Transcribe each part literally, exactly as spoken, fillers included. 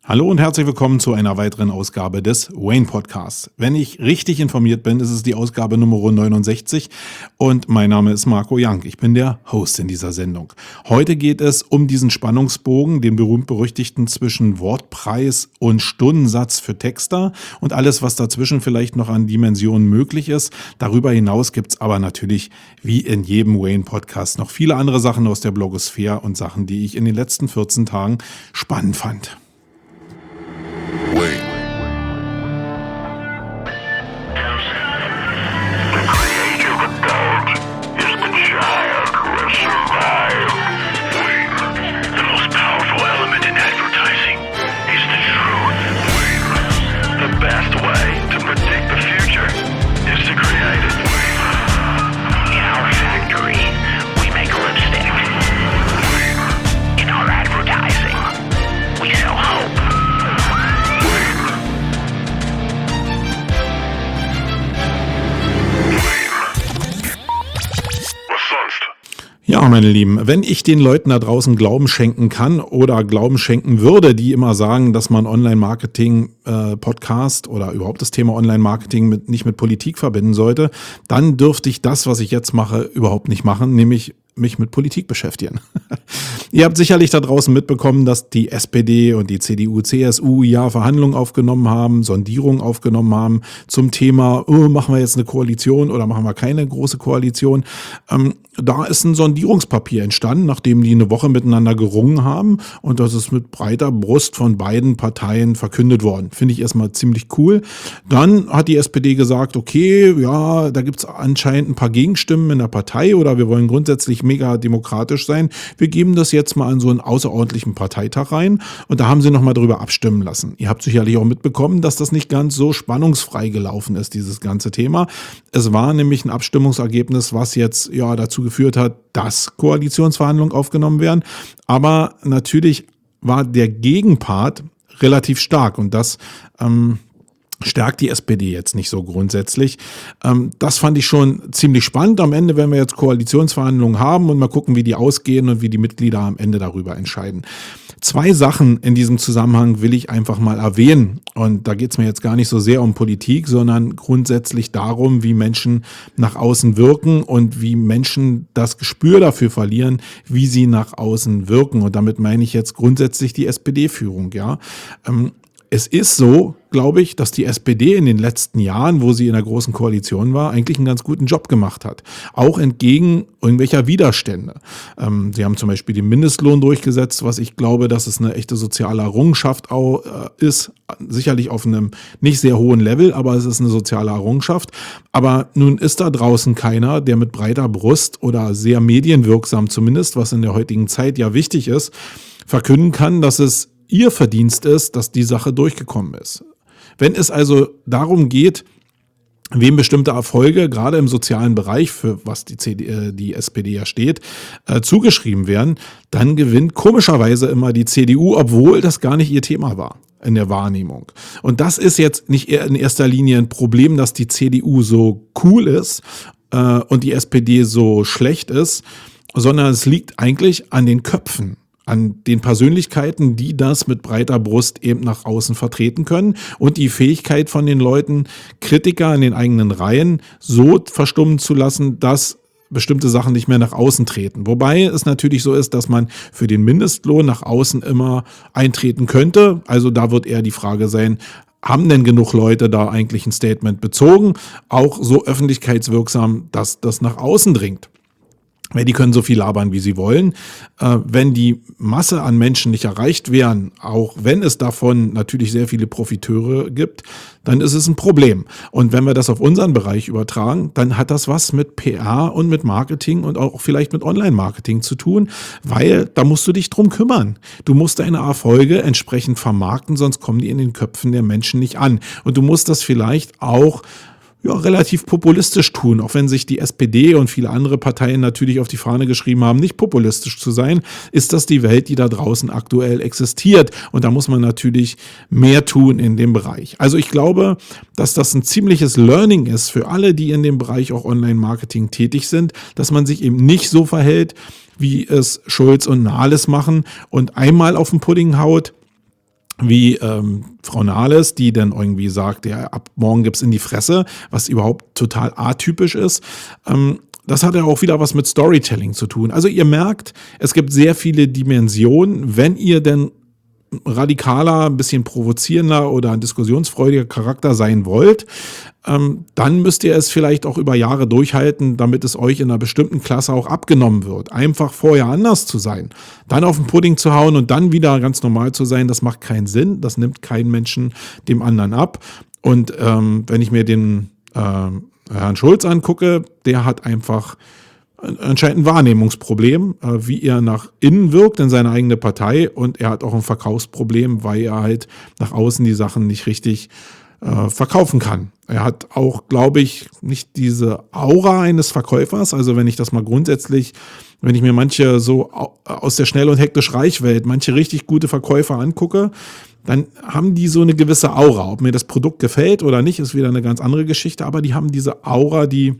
Hallo und herzlich willkommen zu einer weiteren Ausgabe des Wayne Podcasts. Wenn ich richtig informiert bin, ist es die Ausgabe Nummer neunundsechzig und mein Name ist Marco Young. Ich bin der Host in dieser Sendung. Heute geht es um diesen Spannungsbogen, den berühmt-berüchtigten zwischen Wortpreis und Stundensatz für Texter und alles, was dazwischen vielleicht noch an Dimensionen möglich ist. Darüber hinaus gibt es aber natürlich wie in jedem Wayne Podcast noch viele andere Sachen aus der Blogosphäre und Sachen, die ich in den letzten vierzehn Tagen spannend fand. Wayne. The creative adult is the child who has survived. Wayne. The most powerful element in advertising is the truth. Wayne. The best way to predict the future is to create it. Wayne. In our factory, we make lipstick. Wayne. In our advertising, we sell hope. Ja, meine Lieben, wenn ich den Leuten da draußen Glauben schenken kann oder Glauben schenken würde, die immer sagen, dass man Online-Marketing-Podcast äh, oder überhaupt das Thema Online-Marketing mit, nicht mit Politik verbinden sollte, dann dürfte ich das, was ich jetzt mache, überhaupt nicht machen, nämlich mich mit Politik beschäftigen. Ihr habt sicherlich da draußen mitbekommen, dass die S P D und die C D U, C S U ja Verhandlungen aufgenommen haben, Sondierungen aufgenommen haben zum Thema, oh, machen wir jetzt eine Koalition oder machen wir keine große Koalition. Ähm, da ist ein Sondierungspapier entstanden, nachdem die eine Woche miteinander gerungen haben und das ist mit breiter Brust von beiden Parteien verkündet worden. Finde ich erstmal ziemlich cool. Dann hat die S P D gesagt, okay, ja, da gibt es anscheinend ein paar Gegenstimmen in der Partei oder wir wollen grundsätzlich mega demokratisch sein. Wir geben das jetzt mal an so einen außerordentlichen Parteitag rein und da haben sie nochmal drüber abstimmen lassen. Ihr habt sicherlich auch mitbekommen, dass das nicht ganz so spannungsfrei gelaufen ist, dieses ganze Thema. Es war nämlich ein Abstimmungsergebnis, was jetzt ja dazu geführt hat, dass Koalitionsverhandlungen aufgenommen werden. Aber natürlich war der Gegenpart relativ stark und das ähm, stärkt die S P D jetzt nicht so grundsätzlich. Ähm, das fand ich schon ziemlich spannend. Am Ende, wenn wir jetzt Koalitionsverhandlungen haben und mal gucken, wie die ausgehen und wie die Mitglieder am Ende darüber entscheiden. Zwei Sachen in diesem Zusammenhang will ich einfach mal erwähnen. Und da geht es mir jetzt gar nicht so sehr um Politik, sondern grundsätzlich darum, wie Menschen nach außen wirken und wie Menschen das Gespür dafür verlieren, wie sie nach außen wirken. Und damit meine ich jetzt grundsätzlich die S P D-Führung, ja. Ähm, Es ist so, glaube ich, dass die S P D in den letzten Jahren, wo sie in der großen Koalition war, eigentlich einen ganz guten Job gemacht hat. Auch entgegen irgendwelcher Widerstände. Ähm, sie haben zum Beispiel den Mindestlohn durchgesetzt, was ich glaube, dass es eine echte soziale Errungenschaft auch, äh, ist. Sicherlich auf einem nicht sehr hohen Level, aber es ist eine soziale Errungenschaft. Aber nun ist da draußen keiner, der mit breiter Brust oder sehr medienwirksam zumindest, was in der heutigen Zeit ja wichtig ist, verkünden kann, dass es ihr Verdienst ist, dass die Sache durchgekommen ist. Wenn es also darum geht, wem bestimmte Erfolge, gerade im sozialen Bereich, für was die, C D, äh, die S P D ja steht, äh, zugeschrieben werden, dann gewinnt komischerweise immer die C D U, obwohl das gar nicht ihr Thema war in der Wahrnehmung. Und das ist jetzt nicht in erster Linie ein Problem, dass die C D U so cool ist äh, und die S P D so schlecht ist, sondern es liegt eigentlich an den Köpfen, an den Persönlichkeiten, die das mit breiter Brust eben nach außen vertreten können und die Fähigkeit von den Leuten, Kritiker in den eigenen Reihen so verstummen zu lassen, dass bestimmte Sachen nicht mehr nach außen treten. Wobei es natürlich so ist, dass man für den Mindestlohn nach außen immer eintreten könnte. Also da wird eher die Frage sein, haben denn genug Leute da eigentlich ein Statement bezogen, auch so öffentlichkeitswirksam, dass das nach außen dringt? Weil die können so viel labern, wie sie wollen. Äh, wenn die Masse an Menschen nicht erreicht werden, auch wenn es davon natürlich sehr viele Profiteure gibt, dann ist es ein Problem. Und wenn wir das auf unseren Bereich übertragen, dann hat das was mit P R und mit Marketing und auch vielleicht mit Online-Marketing zu tun, weil da musst du dich drum kümmern. Du musst deine Erfolge entsprechend vermarkten, sonst kommen die in den Köpfen der Menschen nicht an. Und du musst das vielleicht auch ja, relativ populistisch tun, auch wenn sich die S P D und viele andere Parteien natürlich auf die Fahne geschrieben haben, nicht populistisch zu sein, ist das die Welt, die da draußen aktuell existiert. Und da muss man natürlich mehr tun in dem Bereich. Also ich glaube, dass das ein ziemliches Learning ist für alle, die in dem Bereich auch Online-Marketing tätig sind, dass man sich eben nicht so verhält, wie es Schulz und Nahles machen und einmal auf den Pudding haut, wie ähm, Frau Nahles, die dann irgendwie sagt, ja, ab morgen gibt's in die Fresse, was überhaupt total atypisch ist. Ähm, das hat ja auch wieder was mit Storytelling zu tun. Also ihr merkt, es gibt sehr viele Dimensionen, wenn ihr denn radikaler, ein bisschen provozierender oder ein diskussionsfreudiger Charakter sein wollt, ähm, dann müsst ihr es vielleicht auch über Jahre durchhalten, damit es euch in einer bestimmten Klasse auch abgenommen wird. Einfach vorher anders zu sein, dann auf den Pudding zu hauen und dann wieder ganz normal zu sein, das macht keinen Sinn, das nimmt keinen Menschen dem anderen ab. Und ähm, wenn ich mir den äh, Herrn Schulz angucke, der hat einfach anscheinend ein Wahrnehmungsproblem, wie er nach innen wirkt in seine eigene Partei, und er hat auch ein Verkaufsproblem, weil er halt nach außen die Sachen nicht richtig äh, verkaufen kann. Er hat auch, glaube ich, nicht diese Aura eines Verkäufers. Also wenn ich das mal grundsätzlich, wenn ich mir manche so aus der Schnell- und hektisch-reich-Welt, manche richtig gute Verkäufer angucke, dann haben die so eine gewisse Aura. Ob mir das Produkt gefällt oder nicht, ist wieder eine ganz andere Geschichte, aber die haben diese Aura, die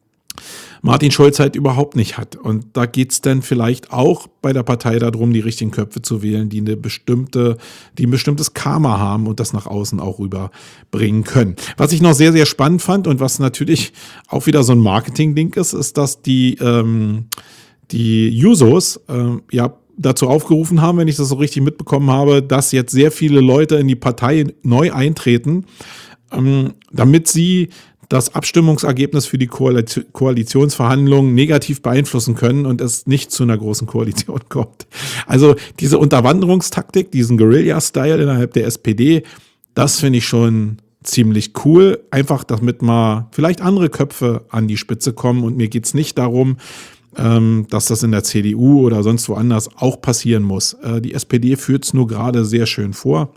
Martin Schulz halt überhaupt nicht hat. Und da geht's dann vielleicht auch bei der Partei darum, die richtigen Köpfe zu wählen, die eine bestimmte, die ein bestimmtes Karma haben und das nach außen auch rüberbringen können. Was ich noch sehr, sehr spannend fand und was natürlich auch wieder so ein Marketing-Ding ist, ist, dass die, ähm, die Jusos äh, ja dazu aufgerufen haben, wenn ich das so richtig mitbekommen habe, dass jetzt sehr viele Leute in die Partei neu eintreten, ähm, damit sie das Abstimmungsergebnis für die Koalitionsverhandlungen negativ beeinflussen können und es nicht zu einer großen Koalition kommt. Also diese Unterwanderungstaktik, diesen Guerilla-Style innerhalb der S P D, das finde ich schon ziemlich cool. Einfach, damit mal vielleicht andere Köpfe an die Spitze kommen. Und mir geht es nicht darum, ähm, dass das in der C D U oder sonst woanders auch passieren muss. Äh, die S P D führt es nur gerade sehr schön vor.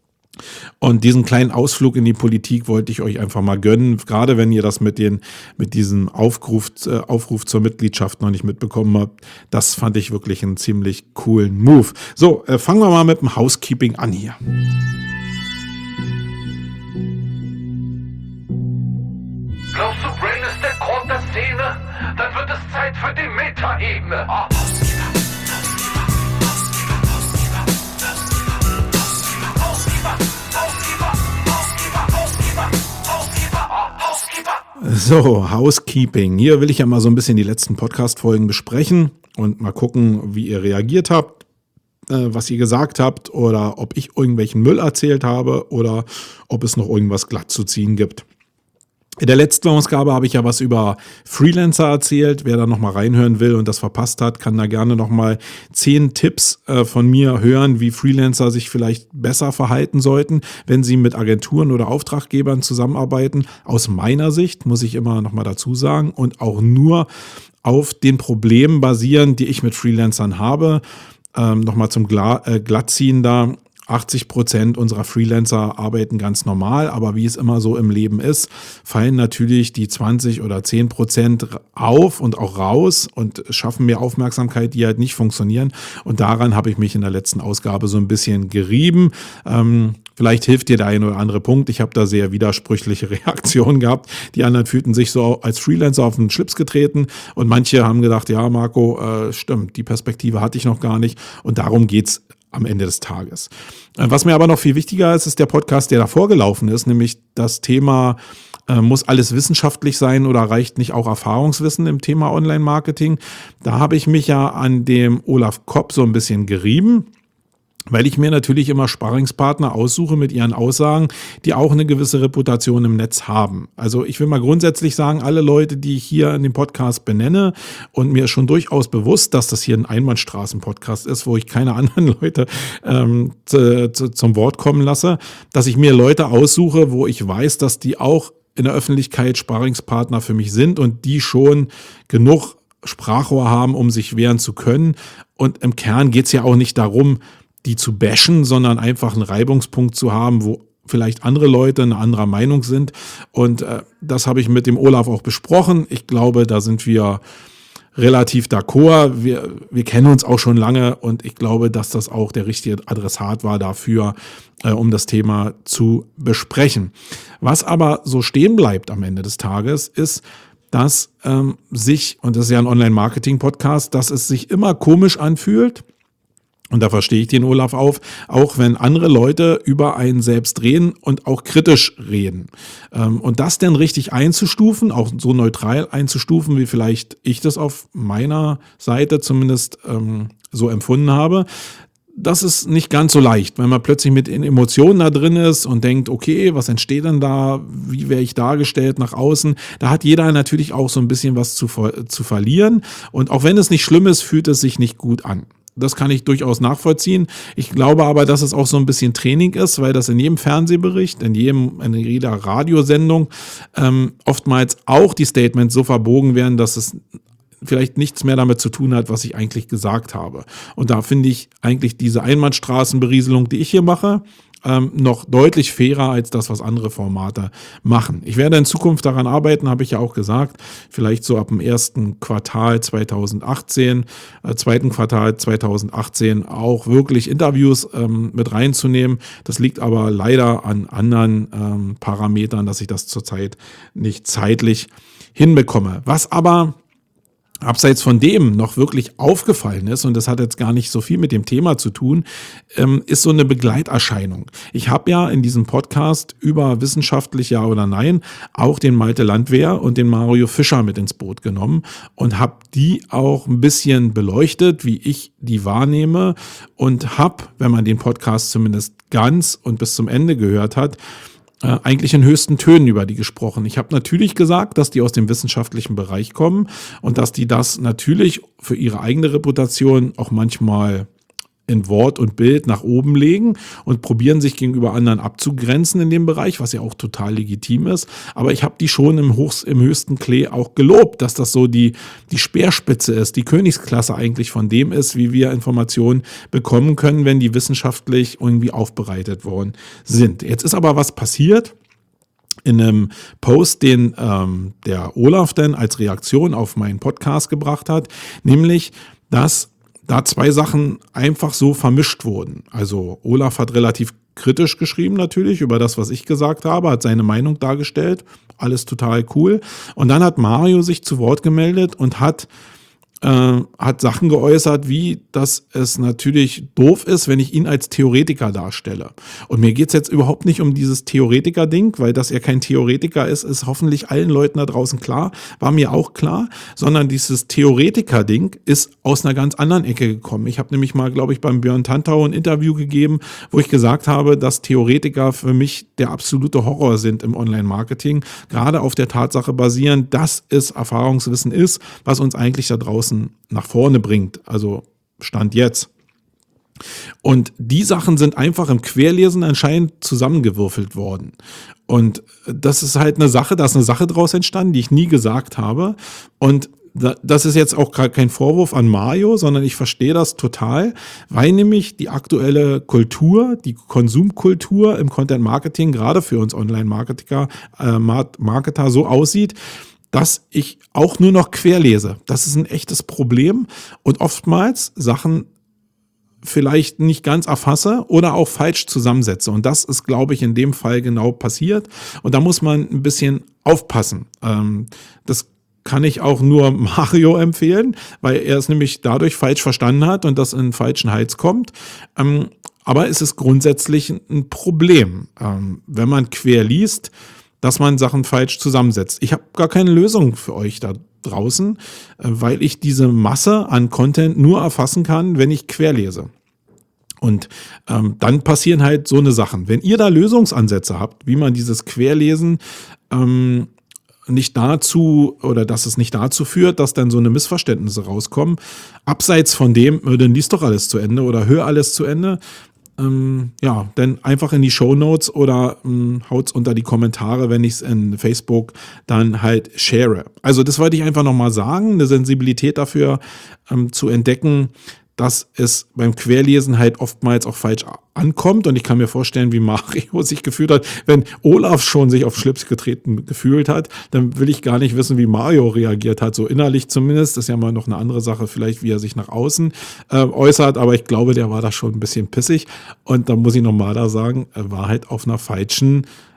Und diesen kleinen Ausflug in die Politik wollte ich euch einfach mal gönnen, gerade wenn ihr das mit den mit diesem Aufruf, äh, Aufruf zur Mitgliedschaft noch nicht mitbekommen habt. Das fand ich wirklich einen ziemlich coolen Move. So, äh, fangen wir mal mit dem Housekeeping an hier. Glaubst du, Brain ist der Grund der Szene? Dann wird es Zeit für die Meta-Ebene. Oh. So, Housekeeping. Hier will ich ja mal so ein bisschen die letzten Podcast-Folgen besprechen und mal gucken, wie ihr reagiert habt, äh, was ihr gesagt habt oder ob ich irgendwelchen Müll erzählt habe oder ob es noch irgendwas glatt zu ziehen gibt. In der letzten Ausgabe habe ich ja was über Freelancer erzählt. Wer da nochmal reinhören will und das verpasst hat, kann da gerne nochmal zehn Tipps äh, von mir hören, wie Freelancer sich vielleicht besser verhalten sollten, wenn sie mit Agenturen oder Auftraggebern zusammenarbeiten. Aus meiner Sicht, muss ich immer nochmal dazu sagen, und auch nur auf den Problemen basieren, die ich mit Freelancern habe. Ähm, nochmal zum Gla- äh, Glattziehen da. achtzig Prozent unserer Freelancer arbeiten ganz normal, aber wie es immer so im Leben ist, fallen natürlich die zwanzig oder zehn Prozent auf und auch raus und schaffen mehr Aufmerksamkeit, die halt nicht funktionieren. Und daran habe ich mich in der letzten Ausgabe so ein bisschen gerieben. Ähm, vielleicht hilft dir der ein oder andere Punkt. Ich habe da sehr widersprüchliche Reaktionen gehabt. Die anderen fühlten sich so als Freelancer auf den Schlips getreten und manche haben gedacht, ja Marco, äh, stimmt, die Perspektive hatte ich noch gar nicht. Und darum geht's am Ende des Tages. Was mir aber noch viel wichtiger ist, ist der Podcast, der davor gelaufen ist, nämlich das Thema, äh, muss alles wissenschaftlich sein oder reicht nicht auch Erfahrungswissen im Thema Online-Marketing? Da habe ich mich ja an dem Olaf Kopp so ein bisschen gerieben, weil ich mir natürlich immer Sparringspartner aussuche mit ihren Aussagen, die auch eine gewisse Reputation im Netz haben. Also ich will mal grundsätzlich sagen, alle Leute, die ich hier in dem Podcast benenne, und mir ist schon durchaus bewusst, dass das hier ein Einbahnstraßen-Podcast ist, wo ich keine anderen Leute ähm, zu, zu, zum Wort kommen lasse, dass ich mir Leute aussuche, wo ich weiß, dass die auch in der Öffentlichkeit Sparringspartner für mich sind und die schon genug Sprachrohr haben, um sich wehren zu können. Und im Kern geht es ja auch nicht darum, die zu bashen, sondern einfach einen Reibungspunkt zu haben, wo vielleicht andere Leute eine anderer Meinung sind. Und äh, das habe ich mit dem Olaf auch besprochen. Ich glaube, da sind wir relativ d'accord. Wir, wir kennen uns auch schon lange und ich glaube, dass das auch der richtige Adressat war dafür, äh, um das Thema zu besprechen. Was aber so stehen bleibt am Ende des Tages, ist, dass ähm, sich, und das ist ja ein Online-Marketing-Podcast, dass es sich immer komisch anfühlt, Und da verstehe ich den Olaf auf, auch wenn andere Leute über einen selbst reden und auch kritisch reden. Ähm, und das dann richtig einzustufen, auch so neutral einzustufen, wie vielleicht ich das auf meiner Seite zumindest ähm, so empfunden habe, das ist nicht ganz so leicht, wenn man plötzlich mit Emotionen da drin ist und denkt, okay, was entsteht denn da, wie wäre ich dargestellt nach außen? Da hat jeder natürlich auch so ein bisschen was zu, zu verlieren. Und auch wenn es nicht schlimm ist, fühlt es sich nicht gut an. Das kann ich durchaus nachvollziehen. Ich glaube aber, dass es auch so ein bisschen Training ist, weil das in jedem Fernsehbericht, in jedem, in jeder Radiosendung ähm, oftmals auch die Statements so verbogen werden, dass es vielleicht nichts mehr damit zu tun hat, was ich eigentlich gesagt habe. Und da finde ich eigentlich diese Einbahnstraßenberieselung, die ich hier mache, ähm, noch deutlich fairer als das, was andere Formate machen. Ich werde in Zukunft daran arbeiten, habe ich ja auch gesagt, vielleicht so ab dem ersten Quartal zweitausendachtzehn, äh, zweiten Quartal zweitausendachtzehn auch wirklich Interviews ähm, mit reinzunehmen. Das liegt aber leider an anderen ähm, Parametern, dass ich das zurzeit nicht zeitlich hinbekomme. Was aber abseits von dem noch wirklich aufgefallen ist, und das hat jetzt gar nicht so viel mit dem Thema zu tun, ähm, ist so eine Begleiterscheinung. Ich habe ja in diesem Podcast über wissenschaftlich Ja oder Nein auch den Malte Landwehr und den Mario Fischer mit ins Boot genommen und habe die auch ein bisschen beleuchtet, wie ich die wahrnehme, und habe, wenn man den Podcast zumindest ganz und bis zum Ende gehört hat, Äh, eigentlich in höchsten Tönen über die gesprochen. Ich habe natürlich gesagt, dass die aus dem wissenschaftlichen Bereich kommen und dass die das natürlich für ihre eigene Reputation auch manchmal in Wort und Bild nach oben legen und probieren, sich gegenüber anderen abzugrenzen in dem Bereich, was ja auch total legitim ist. Aber ich habe die schon im, Hochs-, im höchsten Klee auch gelobt, dass das so die, die Speerspitze ist, die Königsklasse eigentlich von dem ist, wie wir Informationen bekommen können, wenn die wissenschaftlich irgendwie aufbereitet worden sind. Jetzt ist aber was passiert in einem Post, den ähm, der Olaf dann als Reaktion auf meinen Podcast gebracht hat, nämlich, dass da zwei Sachen einfach so vermischt wurden. Also Olaf hat relativ kritisch geschrieben natürlich über das, was ich gesagt habe, hat seine Meinung dargestellt, alles total cool. Und dann hat Mario sich zu Wort gemeldet und hat äh, hat Sachen geäußert, wie, dass es natürlich doof ist, wenn ich ihn als Theoretiker darstelle. Und mir geht's jetzt überhaupt nicht um dieses Theoretiker-Ding, weil dass er kein Theoretiker ist, ist hoffentlich allen Leuten da draußen klar, war mir auch klar, sondern dieses Theoretiker-Ding ist aus einer ganz anderen Ecke gekommen. Ich habe nämlich mal, glaube ich, beim Björn Tantau ein Interview gegeben, wo ich gesagt habe, dass Theoretiker für mich der absolute Horror sind im Online-Marketing, gerade auf der Tatsache basierend, dass es Erfahrungswissen ist, was uns eigentlich da draußen nach vorne bringt, also Stand jetzt. Und die Sachen sind einfach im Querlesen anscheinend zusammengewürfelt worden. Und das ist halt eine Sache, da ist eine Sache draus entstanden, die ich nie gesagt habe. Und das ist jetzt auch kein Vorwurf an Mario, sondern ich verstehe das total, weil nämlich die aktuelle Kultur, die Konsumkultur im Content Marketing, gerade für uns Online-Marketer, äh, Marketer so aussieht, dass ich auch nur noch querlese. Das ist ein echtes Problem und oftmals Sachen vielleicht nicht ganz erfasse oder auch falsch zusammensetze. Und das ist, glaube ich, in dem Fall genau passiert. Und da muss man ein bisschen aufpassen. Ähm, das kann ich auch nur Mario empfehlen, weil er es nämlich dadurch falsch verstanden hat und das in den falschen Hals kommt. Ähm, aber es ist grundsätzlich ein Problem, ähm, wenn man quer liest, dass man Sachen falsch zusammensetzt. Ich habe gar keine Lösung für euch da draußen, weil ich diese Masse an Content nur erfassen kann, wenn ich querlese. Und ähm, dann passieren halt so eine Sachen. Wenn ihr da Lösungsansätze habt, wie man dieses Querlesen ähm, nicht dazu oder dass es nicht dazu führt, dass dann so eine Missverständnisse rauskommen, abseits von dem, dann liest doch alles zu Ende oder hör alles zu Ende, Ähm, ja, dann einfach in die Shownotes oder ähm, haut's unter die Kommentare, wenn ich es in Facebook dann halt share. Also das wollte ich einfach nochmal sagen, eine Sensibilität dafür ähm, zu entdecken, dass es beim Querlesen halt oftmals auch falsch ankommt. Und ich kann mir vorstellen, wie Mario sich gefühlt hat. Wenn Olaf schon sich auf Schlips getreten gefühlt hat, dann will ich gar nicht wissen, wie Mario reagiert hat. So innerlich zumindest. Das ist ja mal noch eine andere Sache, vielleicht wie er sich nach außen äh, äußert. Aber ich glaube, der war da schon ein bisschen pissig. Und da muss ich nochmal da sagen, er war halt auf einer falschen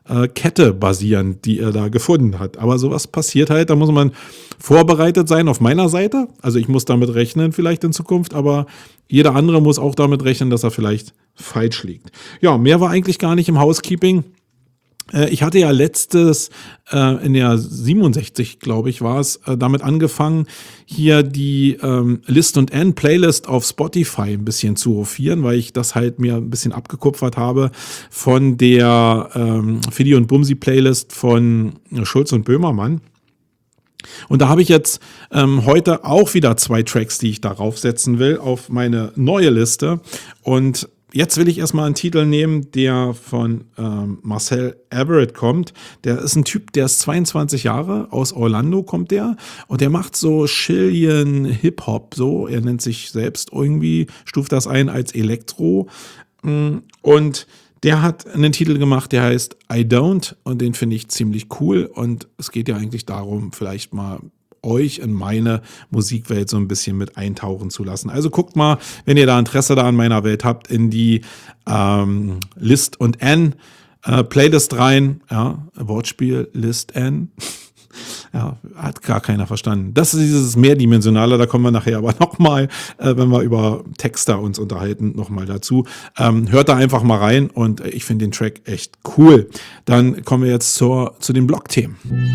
äh, Kette basieren, die er da gefunden hat. Aber sowas passiert halt, da muss man vorbereitet sein auf meiner Seite. Also ich muss damit rechnen vielleicht in Zukunft, aber jeder andere muss auch damit rechnen, dass er vielleicht falsch liegt. Ja, mehr war eigentlich gar nicht im Housekeeping. Ich hatte ja letztes, äh, in der siebenundsechzig, glaube ich, war es, äh, damit angefangen, hier die ähm, List und N Playlist auf Spotify ein bisschen zu hofieren, weil ich das halt mir ein bisschen abgekupfert habe von der ähm, Fidi und Bumsi Playlist von Schulz und Böhmermann. Und da habe ich jetzt ähm, heute auch wieder zwei Tracks, die ich darauf setzen will, auf meine neue Liste. Und jetzt will ich erstmal einen Titel nehmen, der von ähm, Marcel Everett kommt. Der ist ein Typ, der ist zweiundzwanzig Jahre, aus Orlando kommt der. Und der macht so Chilean Hip-Hop, so. Er nennt sich selbst irgendwie, stuft das ein als Elektro. Und der hat einen Titel gemacht, der heißt I Don't. Und den finde ich ziemlich cool. Und es geht ja eigentlich darum, vielleicht mal euch in meine Musikwelt so ein bisschen mit eintauchen zu lassen. Also guckt mal, wenn ihr da Interesse da an meiner Welt habt, in die ähm, List und N äh, Playlist rein. Ja, Wortspiel, List N. Ja, hat gar keiner verstanden. Das ist dieses Mehrdimensionale, da kommen wir nachher aber nochmal, äh, wenn wir über Texter uns unterhalten, nochmal dazu. Ähm, hört da einfach mal rein und ich finde den Track echt cool. Dann kommen wir jetzt zur, zu den Blog-Themen.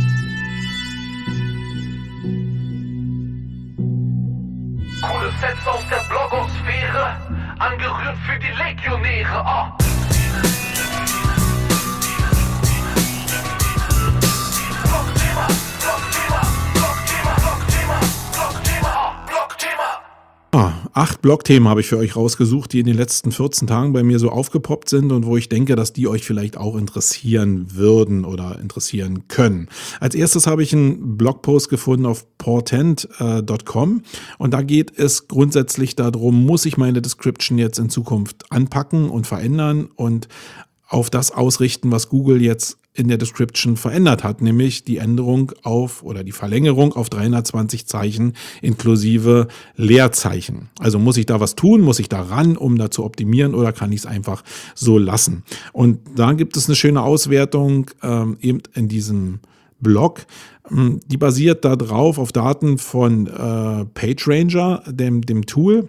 Coole Sets aus der Blogosphäre, angerührt für die Legionäre. Oh. Blogthema, Blogthema, Blogthema, Blogthema, Blogthema, oh, Blogthema. Ah, acht Blogthemen habe ich für euch rausgesucht, die in den letzten vierzehn Tagen bei mir so aufgepoppt sind und wo ich denke, dass die euch vielleicht auch interessieren würden oder interessieren können. Als erstes habe ich einen Blogpost gefunden auf portent Punkt com und da geht es grundsätzlich darum, muss ich meine Description jetzt in Zukunft anpacken und verändern und auf das ausrichten, was Google jetzt in der Description verändert hat, nämlich die Änderung auf oder die Verlängerung auf dreihundertzwanzig Zeichen inklusive Leerzeichen. Also muss ich da was tun, muss ich da ran, um da zu optimieren oder kann ich es einfach so lassen? Und da gibt es eine schöne Auswertung ähm, eben in diesem Blog. Die basiert da drauf auf Daten von äh, PageRanger, dem, dem Tool.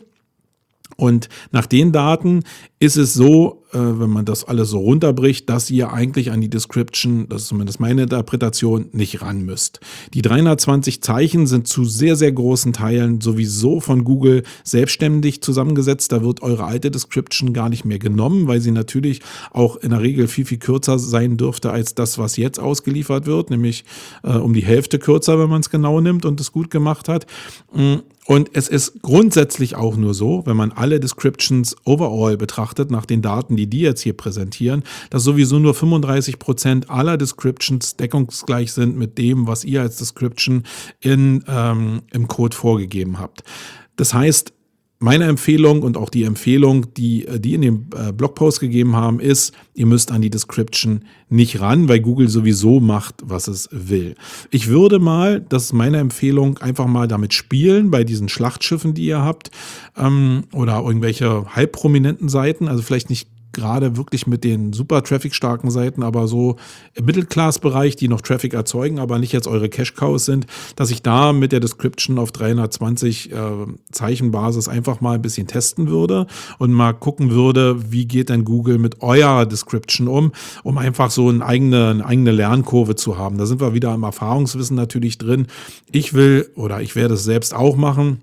Und nach den Daten ist es so, äh, wenn man das alles so runterbricht, dass ihr eigentlich an die Description, das ist zumindest meine Interpretation, nicht ran müsst. Die dreihundertzwanzig Zeichen sind zu sehr, sehr großen Teilen sowieso von Google selbstständig zusammengesetzt. Da wird eure alte Description gar nicht mehr genommen, weil sie natürlich auch in der Regel viel, viel kürzer sein dürfte als das, was jetzt ausgeliefert wird, nämlich äh, um die Hälfte kürzer, wenn man es genau nimmt und es gut gemacht hat. Und es ist grundsätzlich auch nur so, wenn man alle Descriptions overall betrachtet, nach den Daten, die die jetzt hier präsentieren, dass sowieso nur fünfunddreißig Prozent aller Descriptions deckungsgleich sind mit dem, was ihr als Description in, ähm, im Code vorgegeben habt. Das heißt, meine Empfehlung und auch die Empfehlung, die die in dem Blogpost gegeben haben, ist, ihr müsst an die Description nicht ran, weil Google sowieso macht, was es will. Ich würde mal, das ist meine Empfehlung, einfach mal damit spielen bei diesen Schlachtschiffen, die ihr habt, ähm, oder irgendwelche halb prominenten Seiten, also vielleicht nicht gerade wirklich mit den super traffic-starken Seiten, aber so im Mittelklassbereich, die noch Traffic erzeugen, aber nicht jetzt eure Cash-Cows sind, dass ich da mit der Description auf dreihundertzwanzig äh, Zeichenbasis einfach mal ein bisschen testen würde und mal gucken würde, wie geht denn Google mit eurer Description um, um einfach so eine eigene, eine eigene Lernkurve zu haben. Da sind wir wieder im Erfahrungswissen natürlich drin. Ich will oder ich werde es selbst auch machen,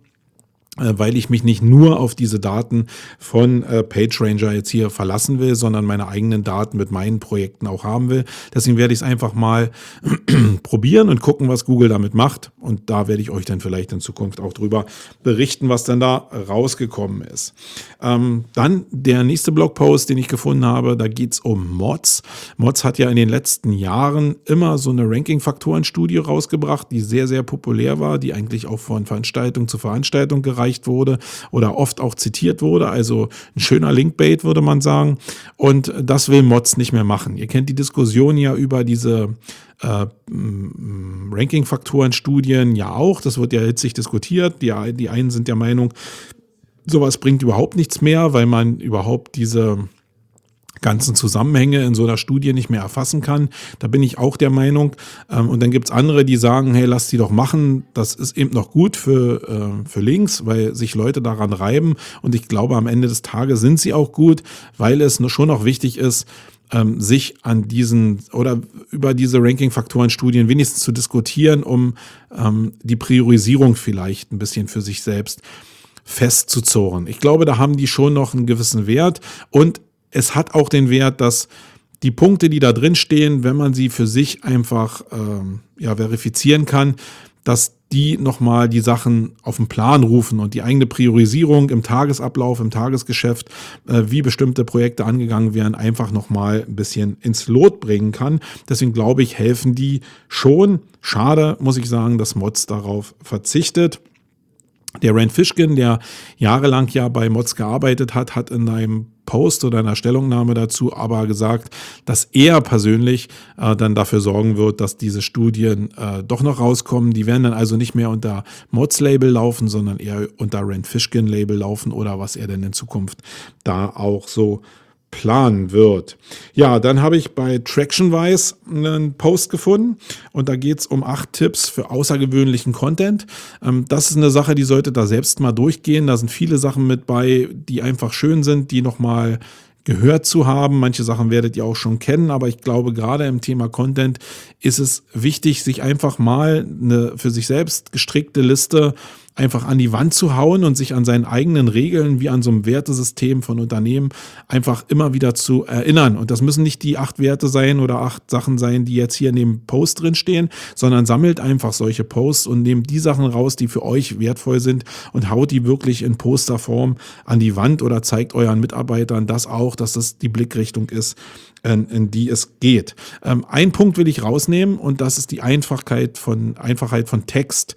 weil ich mich nicht nur auf diese Daten von äh, PageRanger jetzt hier verlassen will, sondern meine eigenen Daten mit meinen Projekten auch haben will. Deswegen werde ich es einfach mal probieren und gucken, was Google damit macht. Und da werde ich euch dann vielleicht in Zukunft auch drüber berichten, was dann da rausgekommen ist. Ähm, dann der nächste Blogpost, den ich gefunden habe, da geht es um Mods. Mods hat ja in den letzten Jahren immer so eine Ranking-Faktoren-Studie rausgebracht, die sehr, sehr populär war, die eigentlich auch von Veranstaltung zu Veranstaltung gereicht wurde oder oft auch zitiert wurde, also ein schöner Linkbait, würde man sagen. Und das will Mods nicht mehr machen. Ihr kennt die Diskussion ja über diese äh, Ranking-Faktoren-Studien ja auch. Das wird ja hitzig diskutiert. Die, die einen sind der Meinung, sowas bringt überhaupt nichts mehr, weil man überhaupt diese ganzen Zusammenhänge in so einer Studie nicht mehr erfassen kann. Da bin ich auch der Meinung. Ähm, und dann gibt's andere, die sagen, hey, lass die doch machen. Das ist eben noch gut für, äh, für Links, weil sich Leute daran reiben. Und ich glaube, am Ende des Tages sind sie auch gut, weil es schon noch wichtig ist, ähm, sich an diesen oder über diese Ranking-Faktoren-Studien wenigstens zu diskutieren, um ähm, die Priorisierung vielleicht ein bisschen für sich selbst festzuzurren. Ich glaube, da haben die schon noch einen gewissen Wert, und es hat auch den Wert, dass die Punkte, die da drin stehen, wenn man sie für sich einfach ähm, ja, verifizieren kann, dass die nochmal die Sachen auf den Plan rufen und die eigene Priorisierung im Tagesablauf, im Tagesgeschäft, äh, wie bestimmte Projekte angegangen werden, einfach nochmal ein bisschen ins Lot bringen kann. Deswegen glaube ich, helfen die schon. Schade, muss ich sagen, dass Mods darauf verzichtet. Der Rand Fishkin, der jahrelang ja bei Mods gearbeitet hat, hat in einem Post oder einer Stellungnahme dazu aber gesagt, dass er persönlich äh, dann dafür sorgen wird, dass diese Studien äh, doch noch rauskommen. Die werden dann also nicht mehr unter Mods-Label laufen, sondern eher unter Rand Fishkin-Label laufen, oder was er denn in Zukunft da auch so planen wird. Ja, dann habe ich bei Tractionwise einen Post gefunden, und da geht es um acht Tipps für außergewöhnlichen Content. Ähm, das ist eine Sache, die sollte da selbst mal durchgehen. Da sind viele Sachen mit bei, die einfach schön sind, die nochmal gehört zu haben. Manche Sachen werdet ihr auch schon kennen, aber ich glaube, gerade im Thema Content ist es wichtig, sich einfach mal eine für sich selbst gestrickte Liste einfach an die Wand zu hauen und sich an seinen eigenen Regeln wie an so einem Wertesystem von Unternehmen einfach immer wieder zu erinnern. Und das müssen nicht die acht Werte sein oder acht Sachen sein, die jetzt hier in dem Post drin stehen, sondern sammelt einfach solche Posts und nehmt die Sachen raus, die für euch wertvoll sind, und haut die wirklich in Posterform an die Wand oder zeigt euren Mitarbeitern das auch, dass das die Blickrichtung ist, in, in die es geht. Ähm, ein Punkt will ich rausnehmen, und das ist die Einfachheit von, Einfachheit von Text.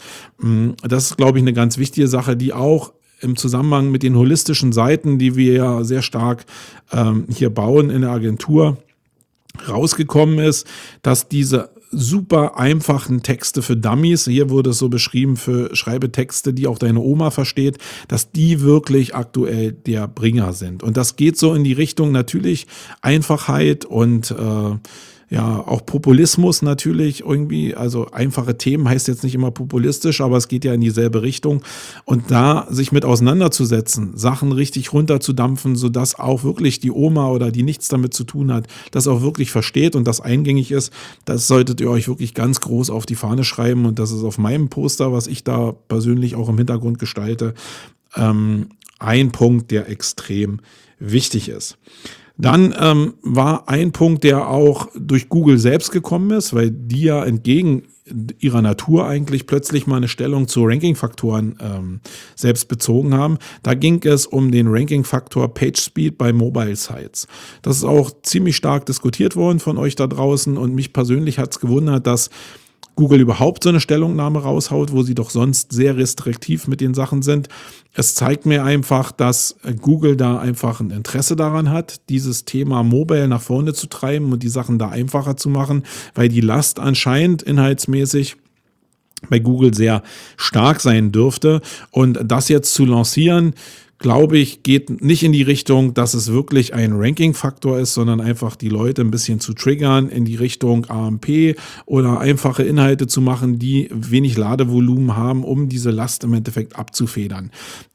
Das ist, glaube ich, eine ganz wichtige Sache, die auch im Zusammenhang mit den holistischen Seiten, die wir ja sehr stark ähm, hier bauen in der Agentur, rausgekommen ist, dass diese super einfachen Texte für Dummies, hier wurde es so beschrieben, für Schreibetexte, die auch deine Oma versteht, dass die wirklich aktuell der Bringer sind. Und das geht so in die Richtung natürlich Einfachheit und äh, ja, auch Populismus natürlich irgendwie, also einfache Themen heißt jetzt nicht immer populistisch, aber es geht ja in dieselbe Richtung. Und da sich mit auseinanderzusetzen, Sachen richtig runterzudampfen, sodass auch wirklich die Oma oder die nichts damit zu tun hat, das auch wirklich versteht und das eingängig ist, das solltet ihr euch wirklich ganz groß auf die Fahne schreiben. Und das ist auf meinem Poster, was ich da persönlich auch im Hintergrund gestalte, ähm, ein Punkt, der extrem wichtig ist. Dann ähm, war ein Punkt, der auch durch Google selbst gekommen ist, weil die ja entgegen ihrer Natur eigentlich plötzlich mal eine Stellung zu Ranking-Faktoren ähm, selbst bezogen haben. Da ging es um den Ranking-Faktor PageSpeed bei Mobile Sites. Das ist auch ziemlich stark diskutiert worden von euch da draußen, und mich persönlich hat es gewundert, dass Google überhaupt so eine Stellungnahme raushaut, wo sie doch sonst sehr restriktiv mit den Sachen sind. Es zeigt mir einfach, dass Google da einfach ein Interesse daran hat, dieses Thema Mobile nach vorne zu treiben und die Sachen da einfacher zu machen, weil die Last anscheinend inhaltsmäßig bei Google sehr stark sein dürfte. Und das jetzt zu lancieren, glaube ich, geht nicht in die Richtung, dass es wirklich ein Ranking-Faktor ist, sondern einfach die Leute ein bisschen zu triggern in die Richtung A M P oder einfache Inhalte zu machen, die wenig Ladevolumen haben, um diese Last im Endeffekt abzufedern.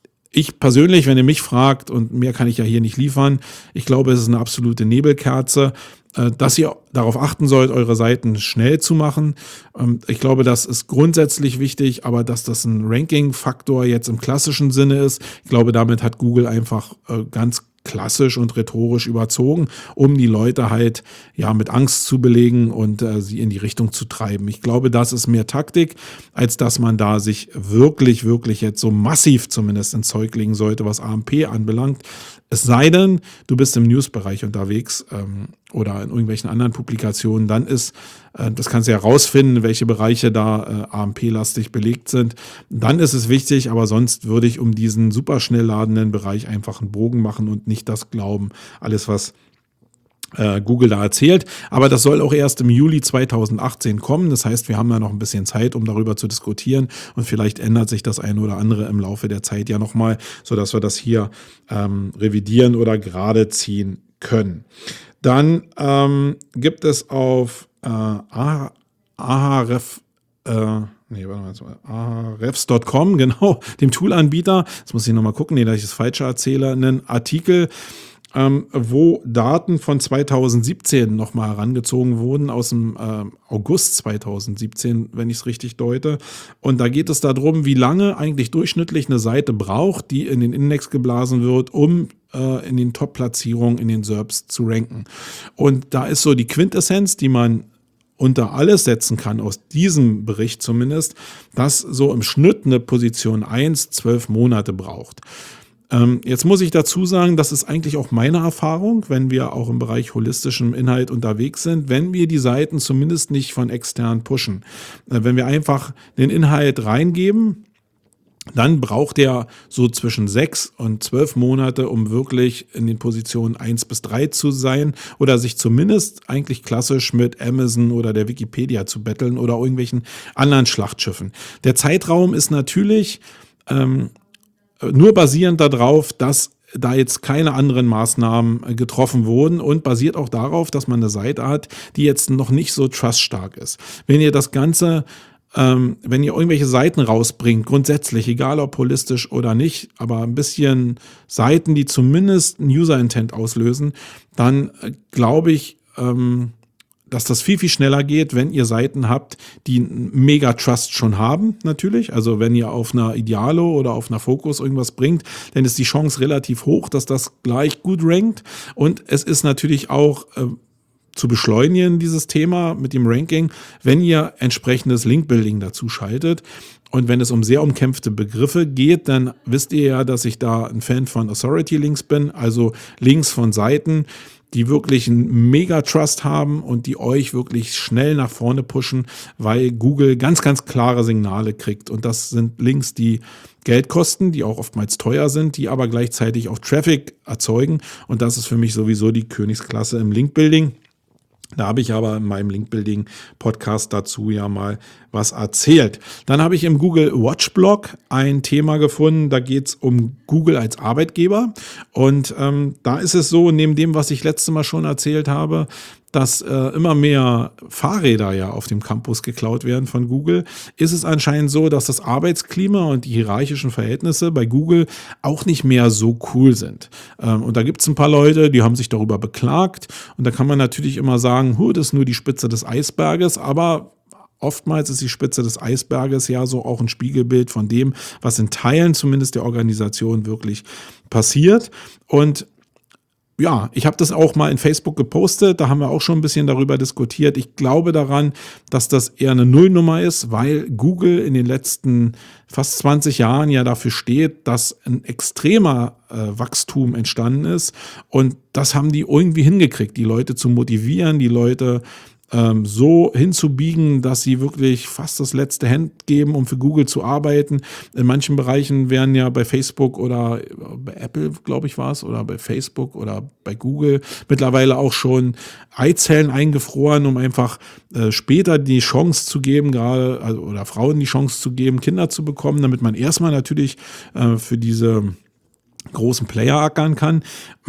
Ich persönlich, wenn ihr mich fragt, und mehr kann ich ja hier nicht liefern, ich glaube, es ist eine absolute Nebelkerze, dass ihr darauf achten sollt, eure Seiten schnell zu machen. Ich glaube, das ist grundsätzlich wichtig, aber dass das ein Ranking-Faktor jetzt im klassischen Sinne ist, ich glaube, damit hat Google einfach ganz klassisch und rhetorisch überzogen, um die Leute halt ja mit Angst zu belegen und äh, sie in die Richtung zu treiben. Ich glaube, das ist mehr Taktik, als dass man da sich wirklich, wirklich jetzt so massiv zumindest ins Zeug legen sollte, was A M P anbelangt. Es sei denn, du bist im News-Bereich unterwegs ähm, oder in irgendwelchen anderen Publikationen, dann ist, äh, das kannst du ja rausfinden, welche Bereiche da äh, A M P-lastig belegt sind. Dann ist es wichtig, aber sonst würde ich um diesen super schnell ladenden Bereich einfach einen Bogen machen und nicht das glauben, alles was äh, Google da erzählt. Aber das soll auch erst im Juli zweitausendachtzehn kommen. Das heißt, wir haben ja noch ein bisschen Zeit, um darüber zu diskutieren, und vielleicht ändert sich das eine oder andere im Laufe der Zeit ja nochmal, sodass wir das hier ähm, revidieren oder gerade ziehen können. Dann ähm, gibt es auf äh, Ahrefs, äh, nee, warte mal, ahrefs Punkt com, genau, dem Toolanbieter, jetzt muss ich nochmal gucken, nee, dass ich das Falsche erzähle, einen Artikel, ähm, wo Daten von zweitausendsiebzehn nochmal herangezogen wurden, aus dem äh, August zweitausendsiebzehn, wenn ich es richtig deute. Und da geht es darum, wie lange eigentlich durchschnittlich eine Seite braucht, die in den Index geblasen wird, um äh, in den Top-Platzierungen in den S E R Ps zu ranken. Und da ist so die Quintessenz, die man unter alles setzen kann, aus diesem Bericht zumindest, dass so im Schnitt eine Position eins zwölf Monate braucht. Ähm, jetzt muss ich dazu sagen, das ist eigentlich auch meine Erfahrung, wenn wir auch im Bereich holistischem Inhalt unterwegs sind, wenn wir die Seiten zumindest nicht von extern pushen. Äh, wenn wir einfach den Inhalt reingeben, dann braucht er so zwischen sechs und zwölf Monate, um wirklich in den Positionen eins bis drei zu sein oder sich zumindest eigentlich klassisch mit Amazon oder der Wikipedia zu betteln oder irgendwelchen anderen Schlachtschiffen. Der Zeitraum ist natürlich ähm, nur basierend darauf, dass da jetzt keine anderen Maßnahmen getroffen wurden und basiert auch darauf, dass man eine Seite hat, die jetzt noch nicht so truststark ist. Wenn ihr das Ganze Ähm, wenn ihr irgendwelche Seiten rausbringt, grundsätzlich, egal ob holistisch oder nicht, aber ein bisschen Seiten, die zumindest ein User-Intent auslösen, dann äh, glaube ich, ähm, dass das viel, viel schneller geht, wenn ihr Seiten habt, die einen Mega-Trust schon haben, natürlich. Also wenn ihr auf einer Idealo oder auf einer Focus irgendwas bringt, dann ist die Chance relativ hoch, dass das gleich gut rankt. Und es ist natürlich auch äh, zu beschleunigen, dieses Thema mit dem Ranking, wenn ihr entsprechendes Link-Building dazu schaltet. Und wenn es um sehr umkämpfte Begriffe geht, dann wisst ihr ja, dass ich da ein Fan von Authority-Links bin, also Links von Seiten, die wirklich einen Mega-Trust haben und die euch wirklich schnell nach vorne pushen, weil Google ganz, ganz klare Signale kriegt. Und das sind Links, die Geld kosten, die auch oftmals teuer sind, die aber gleichzeitig auch Traffic erzeugen. Und das ist für mich sowieso die Königsklasse im Link-Building. Da habe ich aber in meinem Link-Building-Podcast dazu ja mal was erzählt. Dann habe ich im Google Watch-Blog ein Thema gefunden, da geht es um Google als Arbeitgeber. Und ähm, da ist es so, neben dem, was ich letztes Mal schon erzählt habe, dass äh, immer mehr Fahrräder ja auf dem Campus geklaut werden von Google, ist es anscheinend so, dass das Arbeitsklima und die hierarchischen Verhältnisse bei Google auch nicht mehr so cool sind. Ähm, und da gibt es ein paar Leute, die haben sich darüber beklagt. Und da kann man natürlich immer sagen, huh, das ist nur die Spitze des Eisberges, aber oftmals ist die Spitze des Eisberges ja so auch ein Spiegelbild von dem, was in Teilen zumindest der Organisation wirklich passiert. Und ja, ich habe das auch mal in Facebook gepostet, da haben wir auch schon ein bisschen darüber diskutiert. Ich glaube daran, dass das eher eine Nullnummer ist, weil Google in den letzten fast zwanzig Jahren ja dafür steht, dass ein extremer äh, Wachstum entstanden ist. Und das haben die irgendwie hingekriegt, die Leute zu motivieren, die Leute ähm, so hinzubiegen, dass sie wirklich fast das letzte Hemd geben, um für Google zu arbeiten. In manchen Bereichen werden ja bei Facebook oder bei Apple, glaube ich, war es, oder bei Facebook oder bei Google mittlerweile auch schon Eizellen eingefroren, um einfach äh, später die Chance zu geben, gerade also, oder Frauen die Chance zu geben, Kinder zu bekommen, damit man erstmal natürlich äh, für diese großen Player ackern kann.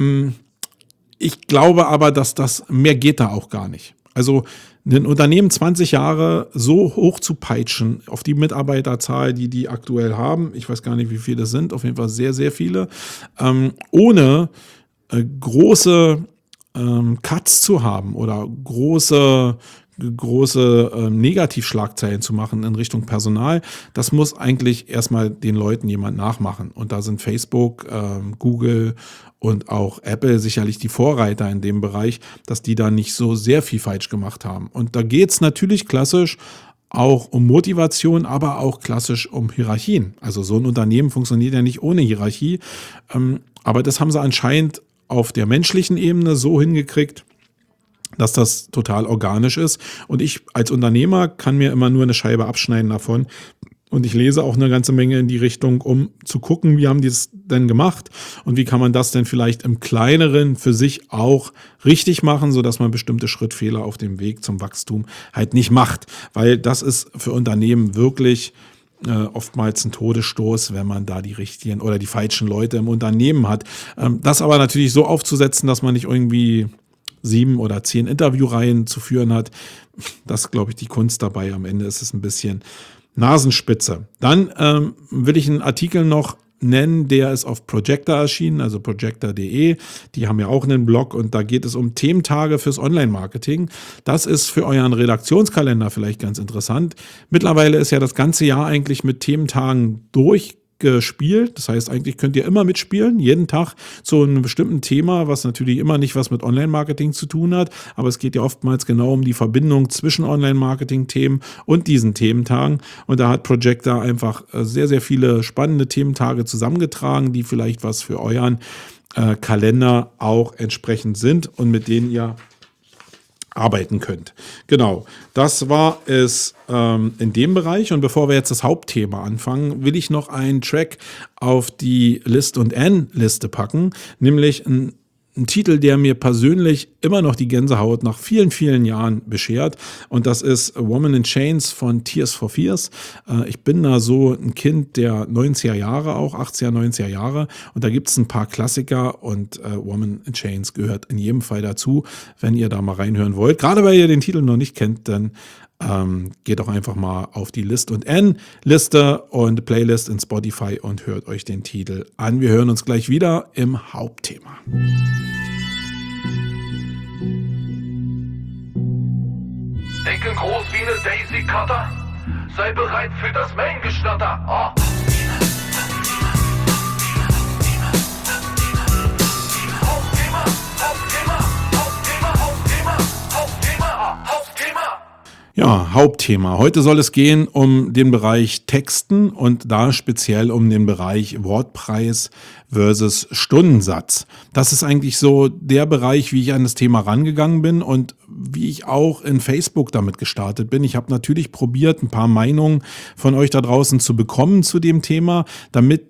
Ich glaube aber, dass das mehr geht da auch gar nicht. Also ein Unternehmen zwanzig Jahre so hoch zu peitschen auf die Mitarbeiterzahl, die die aktuell haben, ich weiß gar nicht, wie viele das sind, auf jeden Fall sehr, sehr viele, ähm, ohne äh, große ähm, Cuts zu haben oder große große äh, Negativschlagzeilen zu machen in Richtung Personal, das muss eigentlich erstmal den Leuten jemand nachmachen. Und da sind Facebook, ähm, Google und auch Apple sicherlich die Vorreiter in dem Bereich, dass die da nicht so sehr viel falsch gemacht haben. Und da geht's natürlich klassisch auch um Motivation, aber auch klassisch um Hierarchien. Also so ein Unternehmen funktioniert ja nicht ohne Hierarchie. Ähm, aber das haben sie anscheinend auf der menschlichen Ebene so hingekriegt, dass das total organisch ist. Und ich als Unternehmer kann mir immer nur eine Scheibe abschneiden davon. Und ich lese auch eine ganze Menge in die Richtung, um zu gucken, wie haben die es denn gemacht und wie kann man das denn vielleicht im Kleineren für sich auch richtig machen, sodass man bestimmte Schrittfehler auf dem Weg zum Wachstum halt nicht macht. Weil das ist für Unternehmen wirklich äh, oftmals ein Todesstoß, wenn man da die richtigen oder die falschen Leute im Unternehmen hat. Ähm, das aber natürlich so aufzusetzen, dass man nicht irgendwie sieben oder zehn Interviewreihen zu führen hat, das ist, glaube ich, die Kunst dabei. Am Ende ist es ein bisschen Nasenspitze. Dann ähm, will ich einen Artikel noch nennen, der ist auf Projector erschienen, also projector punkt de. Die haben ja auch einen Blog und da geht es um Thementage fürs Online-Marketing. Das ist für euren Redaktionskalender vielleicht ganz interessant. Mittlerweile ist ja das ganze Jahr eigentlich mit Thementagen durch. Gespielt. Das heißt, eigentlich könnt ihr immer mitspielen, jeden Tag zu einem bestimmten Thema, was natürlich immer nicht was mit Online-Marketing zu tun hat, aber es geht ja oftmals genau um die Verbindung zwischen Online-Marketing-Themen und diesen Thementagen. Und da hat Projector einfach sehr, sehr viele spannende Thementage zusammengetragen, die vielleicht was für euren äh, Kalender auch entsprechend sind und mit denen ihr arbeiten könnt. Genau, das war es ähm, in dem Bereich. Und bevor wir jetzt das Hauptthema anfangen, will ich noch einen Track auf die List und N-Liste packen, nämlich ein Ein Titel, der mir persönlich immer noch die Gänsehaut nach vielen, vielen Jahren beschert. Und das ist A Woman in Chains von Tears for Fears. Äh, ich bin da so ein Kind der neunziger Jahre auch, achtziger, neunziger Jahre. Und da gibt es ein paar Klassiker und äh, Woman in Chains gehört in jedem Fall dazu, wenn ihr da mal reinhören wollt. Gerade weil ihr den Titel noch nicht kennt, dann Ähm, geht doch einfach mal auf die List und N-Liste und Playlist in Spotify und hört euch den Titel an. Wir hören uns gleich wieder im Hauptthema. Denken groß wie eine Daisy Cutter. Sei bereit für das Main-Geschnatter. Oh. Hauptthema, Hauptthema, Hauptthema, Hauptthema, Hauptthema, Hauptthema. Ja, Hauptthema. Heute soll es gehen um den Bereich Texten und da speziell um den Bereich Wortpreis versus Stundensatz. Das ist eigentlich so der Bereich, wie ich an das Thema rangegangen bin und wie ich auch in Facebook damit gestartet bin. Ich habe natürlich probiert, ein paar Meinungen von euch da draußen zu bekommen zu dem Thema, damit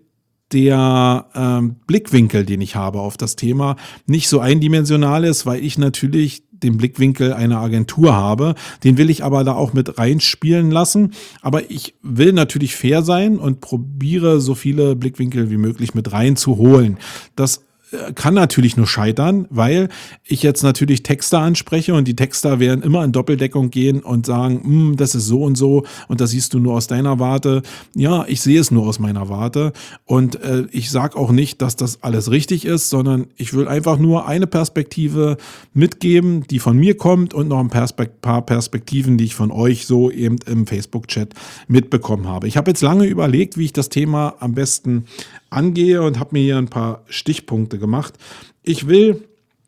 der ähm, Blickwinkel, den ich habe auf das Thema, nicht so eindimensional ist, weil ich natürlich den Blickwinkel einer Agentur habe. Den will ich aber da auch mit reinspielen lassen. Aber ich will natürlich fair sein und probiere so viele Blickwinkel wie möglich mit reinzuholen. Das kann natürlich nur scheitern, weil ich jetzt natürlich Texter anspreche und die Texter werden immer in Doppeldeckung gehen und sagen, das ist so und so und das siehst du nur aus deiner Warte. Ja, ich sehe es nur aus meiner Warte und äh, ich sage auch nicht, dass das alles richtig ist, sondern ich will einfach nur eine Perspektive mitgeben, die von mir kommt und noch ein Perspekt- paar Perspektiven, die ich von euch so eben im Facebook-Chat mitbekommen habe. Ich habe jetzt lange überlegt, wie ich das Thema am besten angehe und habe mir hier ein paar Stichpunkte gemacht. Ich will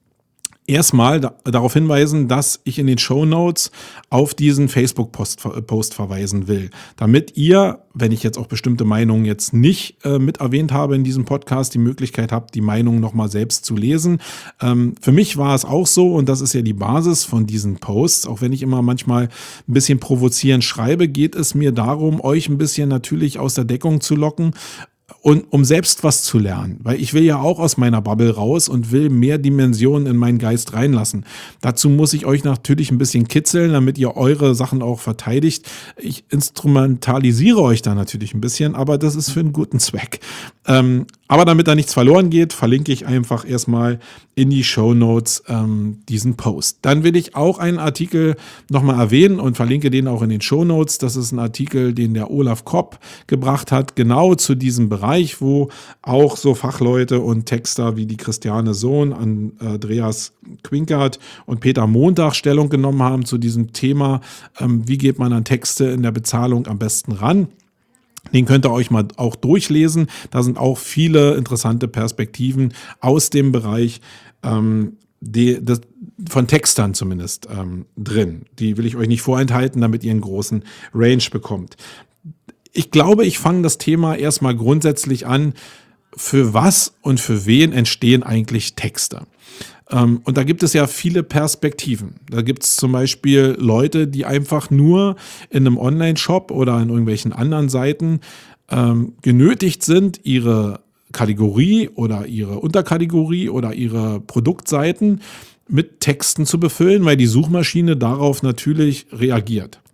erstmal da, darauf hinweisen, dass ich in den Shownotes auf diesen Facebook-Post Post verweisen will, damit ihr, wenn ich jetzt auch bestimmte Meinungen jetzt nicht äh, mit erwähnt habe in diesem Podcast, die Möglichkeit habt, die Meinung nochmal selbst zu lesen. Ähm, für mich war es auch so und das ist ja die Basis von diesen Posts, auch wenn ich immer manchmal ein bisschen provozierend schreibe, geht es mir darum, euch ein bisschen natürlich aus der Deckung zu locken, und um selbst was zu lernen, weil ich will ja auch aus meiner Bubble raus und will mehr Dimensionen in meinen Geist reinlassen. Dazu muss ich euch natürlich ein bisschen kitzeln, damit ihr eure Sachen auch verteidigt. Ich instrumentalisiere euch da natürlich ein bisschen, aber das ist für einen guten Zweck. Ähm, aber damit da nichts verloren geht, verlinke ich einfach erstmal in die Shownotes ähm, diesen Post. Dann will ich auch einen Artikel nochmal erwähnen und verlinke den auch in den Shownotes. Das ist ein Artikel, den der Olaf Kopp gebracht hat, genau zu diesem Bereich, wo auch so Fachleute und Texter wie die Christiane Sohn, Andreas Quinkert und Peter Montag Stellung genommen haben zu diesem Thema, ähm, wie geht man an Texte in der Bezahlung am besten ran. Den könnt ihr euch mal auch durchlesen. Da sind auch viele interessante Perspektiven aus dem Bereich ähm, die, das, von Textern zumindest ähm, drin. Die will ich euch nicht vorenthalten, damit ihr einen großen Range bekommt. Ich glaube, ich fange das Thema erstmal grundsätzlich an. Für was und für wen entstehen eigentlich Texte? Ähm, und da gibt es ja viele Perspektiven. Da gibt es zum Beispiel Leute, die einfach nur in einem Online-Shop oder in irgendwelchen anderen Seiten ähm, genötigt sind, ihre Kategorie oder ihre Unterkategorie oder ihre Produktseiten mit Texten zu befüllen, weil die Suchmaschine darauf natürlich reagiert.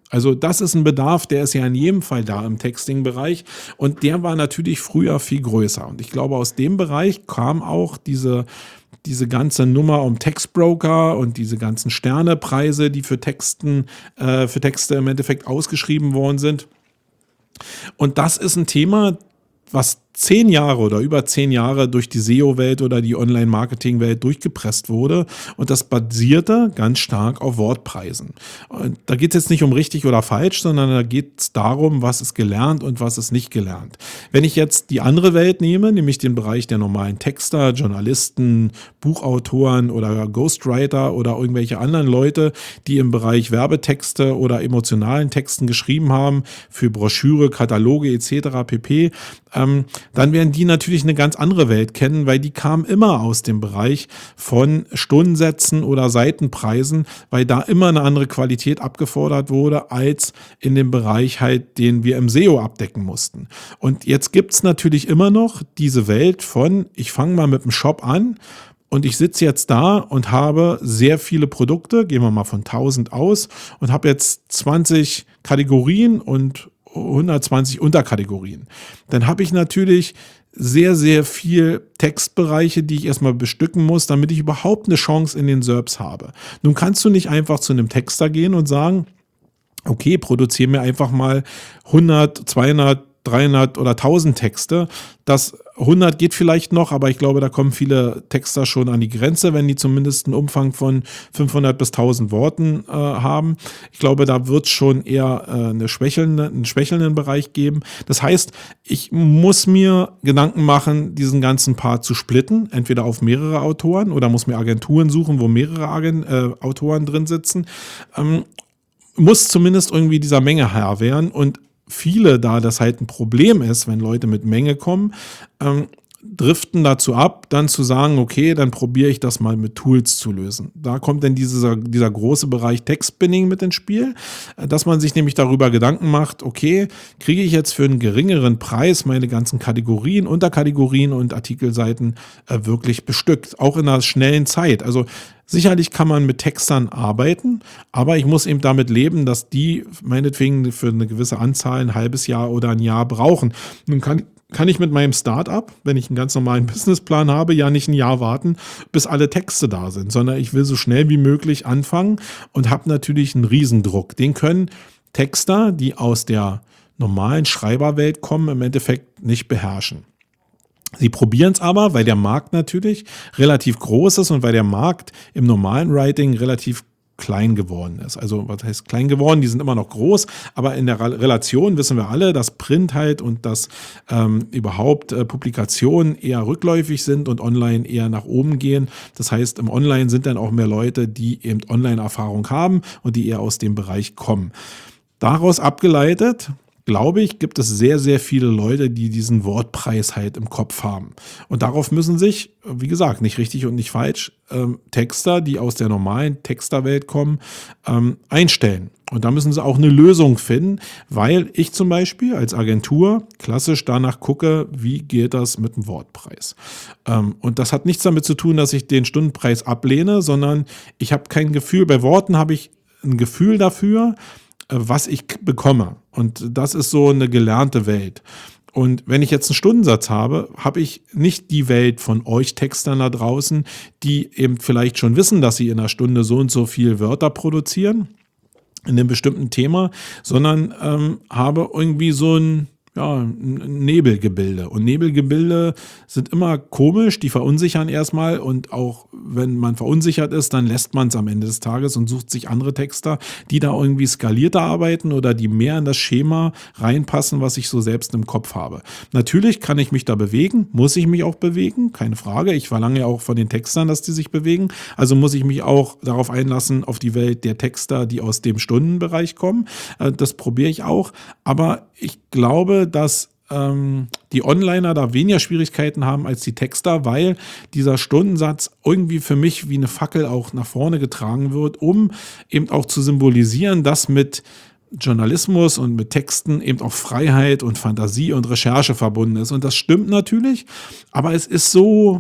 Also das ist ein Bedarf, der ist ja in jedem Fall da im Texting-Bereich und der war natürlich früher viel größer. Und ich glaube, aus dem Bereich kam auch diese, diese ganze Nummer um Textbroker und diese ganzen Sternepreise, die für Texten, äh, für Texte im Endeffekt ausgeschrieben worden sind. Und das ist ein Thema, was zehn Jahre oder über zehn Jahre durch die S E O-Welt oder die Online-Marketing-Welt durchgepresst wurde. Und das basierte ganz stark auf Wortpreisen. Und da geht es jetzt nicht um richtig oder falsch, sondern da geht es darum, was ist gelernt und was ist nicht gelernt. Wenn ich jetzt die andere Welt nehme, nämlich den Bereich der normalen Texter, Journalisten, Buchautoren oder Ghostwriter oder irgendwelche anderen Leute, die im Bereich Werbetexte oder emotionalen Texten geschrieben haben, für Broschüre, Kataloge et cetera pp., ähm, dann werden die natürlich eine ganz andere Welt kennen, weil die kamen immer aus dem Bereich von Stundensätzen oder Seitenpreisen, weil da immer eine andere Qualität abgefordert wurde, als in dem Bereich halt, den wir im S E O abdecken mussten. Und jetzt gibt's natürlich immer noch diese Welt von, ich fange mal mit dem Shop an, und ich sitze jetzt da und habe sehr viele Produkte, gehen wir mal von tausend aus, und habe jetzt zwanzig Kategorien und hundertzwanzig Unterkategorien. Dann habe ich natürlich sehr, sehr viel Textbereiche, die ich erstmal bestücken muss, damit ich überhaupt eine Chance in den S E R Ps habe. Nun kannst du nicht einfach zu einem Texter gehen und sagen, okay, produziere mir einfach mal hundert, zweihundert, dreihundert oder tausend Texte. Das hundert geht vielleicht noch, aber ich glaube, da kommen viele Texter schon an die Grenze, wenn die zumindest einen Umfang von fünfhundert bis tausend Worten äh, haben. Ich glaube, da wird es schon eher äh, eine schwächelnde, einen schwächelnden Bereich geben. Das heißt, ich muss mir Gedanken machen, diesen ganzen Part zu splitten, entweder auf mehrere Autoren oder muss mir Agenturen suchen, wo mehrere Agent, äh, Autoren drin sitzen. Ähm, muss zumindest irgendwie dieser Menge Herr werden und viele, da das halt ein Problem ist, wenn Leute mit Menge kommen, ähm, driften dazu ab, dann zu sagen, okay, dann probiere ich das mal mit Tools zu lösen. Da kommt dann dieser, dieser große Bereich Textbinning mit ins Spiel, dass man sich nämlich darüber Gedanken macht, okay, kriege ich jetzt für einen geringeren Preis meine ganzen Kategorien, Unterkategorien und Artikelseiten äh, wirklich bestückt, auch in einer schnellen Zeit. Also sicherlich kann man mit Textern arbeiten, aber ich muss eben damit leben, dass die meinetwegen für eine gewisse Anzahl ein halbes Jahr oder ein Jahr brauchen. Nun kann, kann ich mit meinem Startup, wenn ich einen ganz normalen Businessplan habe, ja nicht ein Jahr warten, bis alle Texte da sind, sondern ich will so schnell wie möglich anfangen und habe natürlich einen Riesendruck. Den können Texter, die aus der normalen Schreiberwelt kommen, im Endeffekt nicht beherrschen. Sie probieren es aber, weil der Markt natürlich relativ groß ist und weil der Markt im normalen Writing relativ klein geworden ist. Also was heißt klein geworden? Die sind immer noch groß, aber in der Relation wissen wir alle, dass Print halt und dass ähm, überhaupt äh, Publikationen eher rückläufig sind und online eher nach oben gehen. Das heißt, im Online sind dann auch mehr Leute, die eben Online-Erfahrung haben und die eher aus dem Bereich kommen. Daraus abgeleitet, glaube ich, gibt es sehr, sehr viele Leute, die diesen Wortpreis halt im Kopf haben. Und darauf müssen sich, wie gesagt, nicht richtig und nicht falsch, ähm, Texter, die aus der normalen Texterwelt kommen, ähm, einstellen. Und da müssen sie auch eine Lösung finden, weil ich zum Beispiel als Agentur klassisch danach gucke, wie geht das mit dem Wortpreis. Ähm, und das hat nichts damit zu tun, dass ich den Stundenpreis ablehne, sondern ich habe kein Gefühl, bei Worten habe ich ein Gefühl dafür, was ich bekomme. Und das ist so eine gelernte Welt. Und wenn ich jetzt einen Stundensatz habe, habe ich nicht die Welt von euch Textern da draußen, die eben vielleicht schon wissen, dass sie in einer Stunde so und so viel Wörter produzieren in einem bestimmten Thema, sondern ähm, habe irgendwie so ein Ja, ein Nebelgebilde. Und Nebelgebilde sind immer komisch, die verunsichern erstmal und auch wenn man verunsichert ist, dann lässt man es am Ende des Tages und sucht sich andere Texter, die da irgendwie skalierter arbeiten oder die mehr in das Schema reinpassen, was ich so selbst im Kopf habe. Natürlich kann ich mich da bewegen, muss ich mich auch bewegen, keine Frage. Ich verlange ja auch von den Textern, dass die sich bewegen. Also muss ich mich auch darauf einlassen, auf die Welt der Texter, die aus dem Stundenbereich kommen. Das probiere ich auch. Aber ich glaube, dass ähm, die Onliner da weniger Schwierigkeiten haben als die Texter, weil dieser Stundensatz irgendwie für mich wie eine Fackel auch nach vorne getragen wird, um eben auch zu symbolisieren, dass mit Journalismus und mit Texten eben auch Freiheit und Fantasie und Recherche verbunden ist. Und das stimmt natürlich, aber es ist so,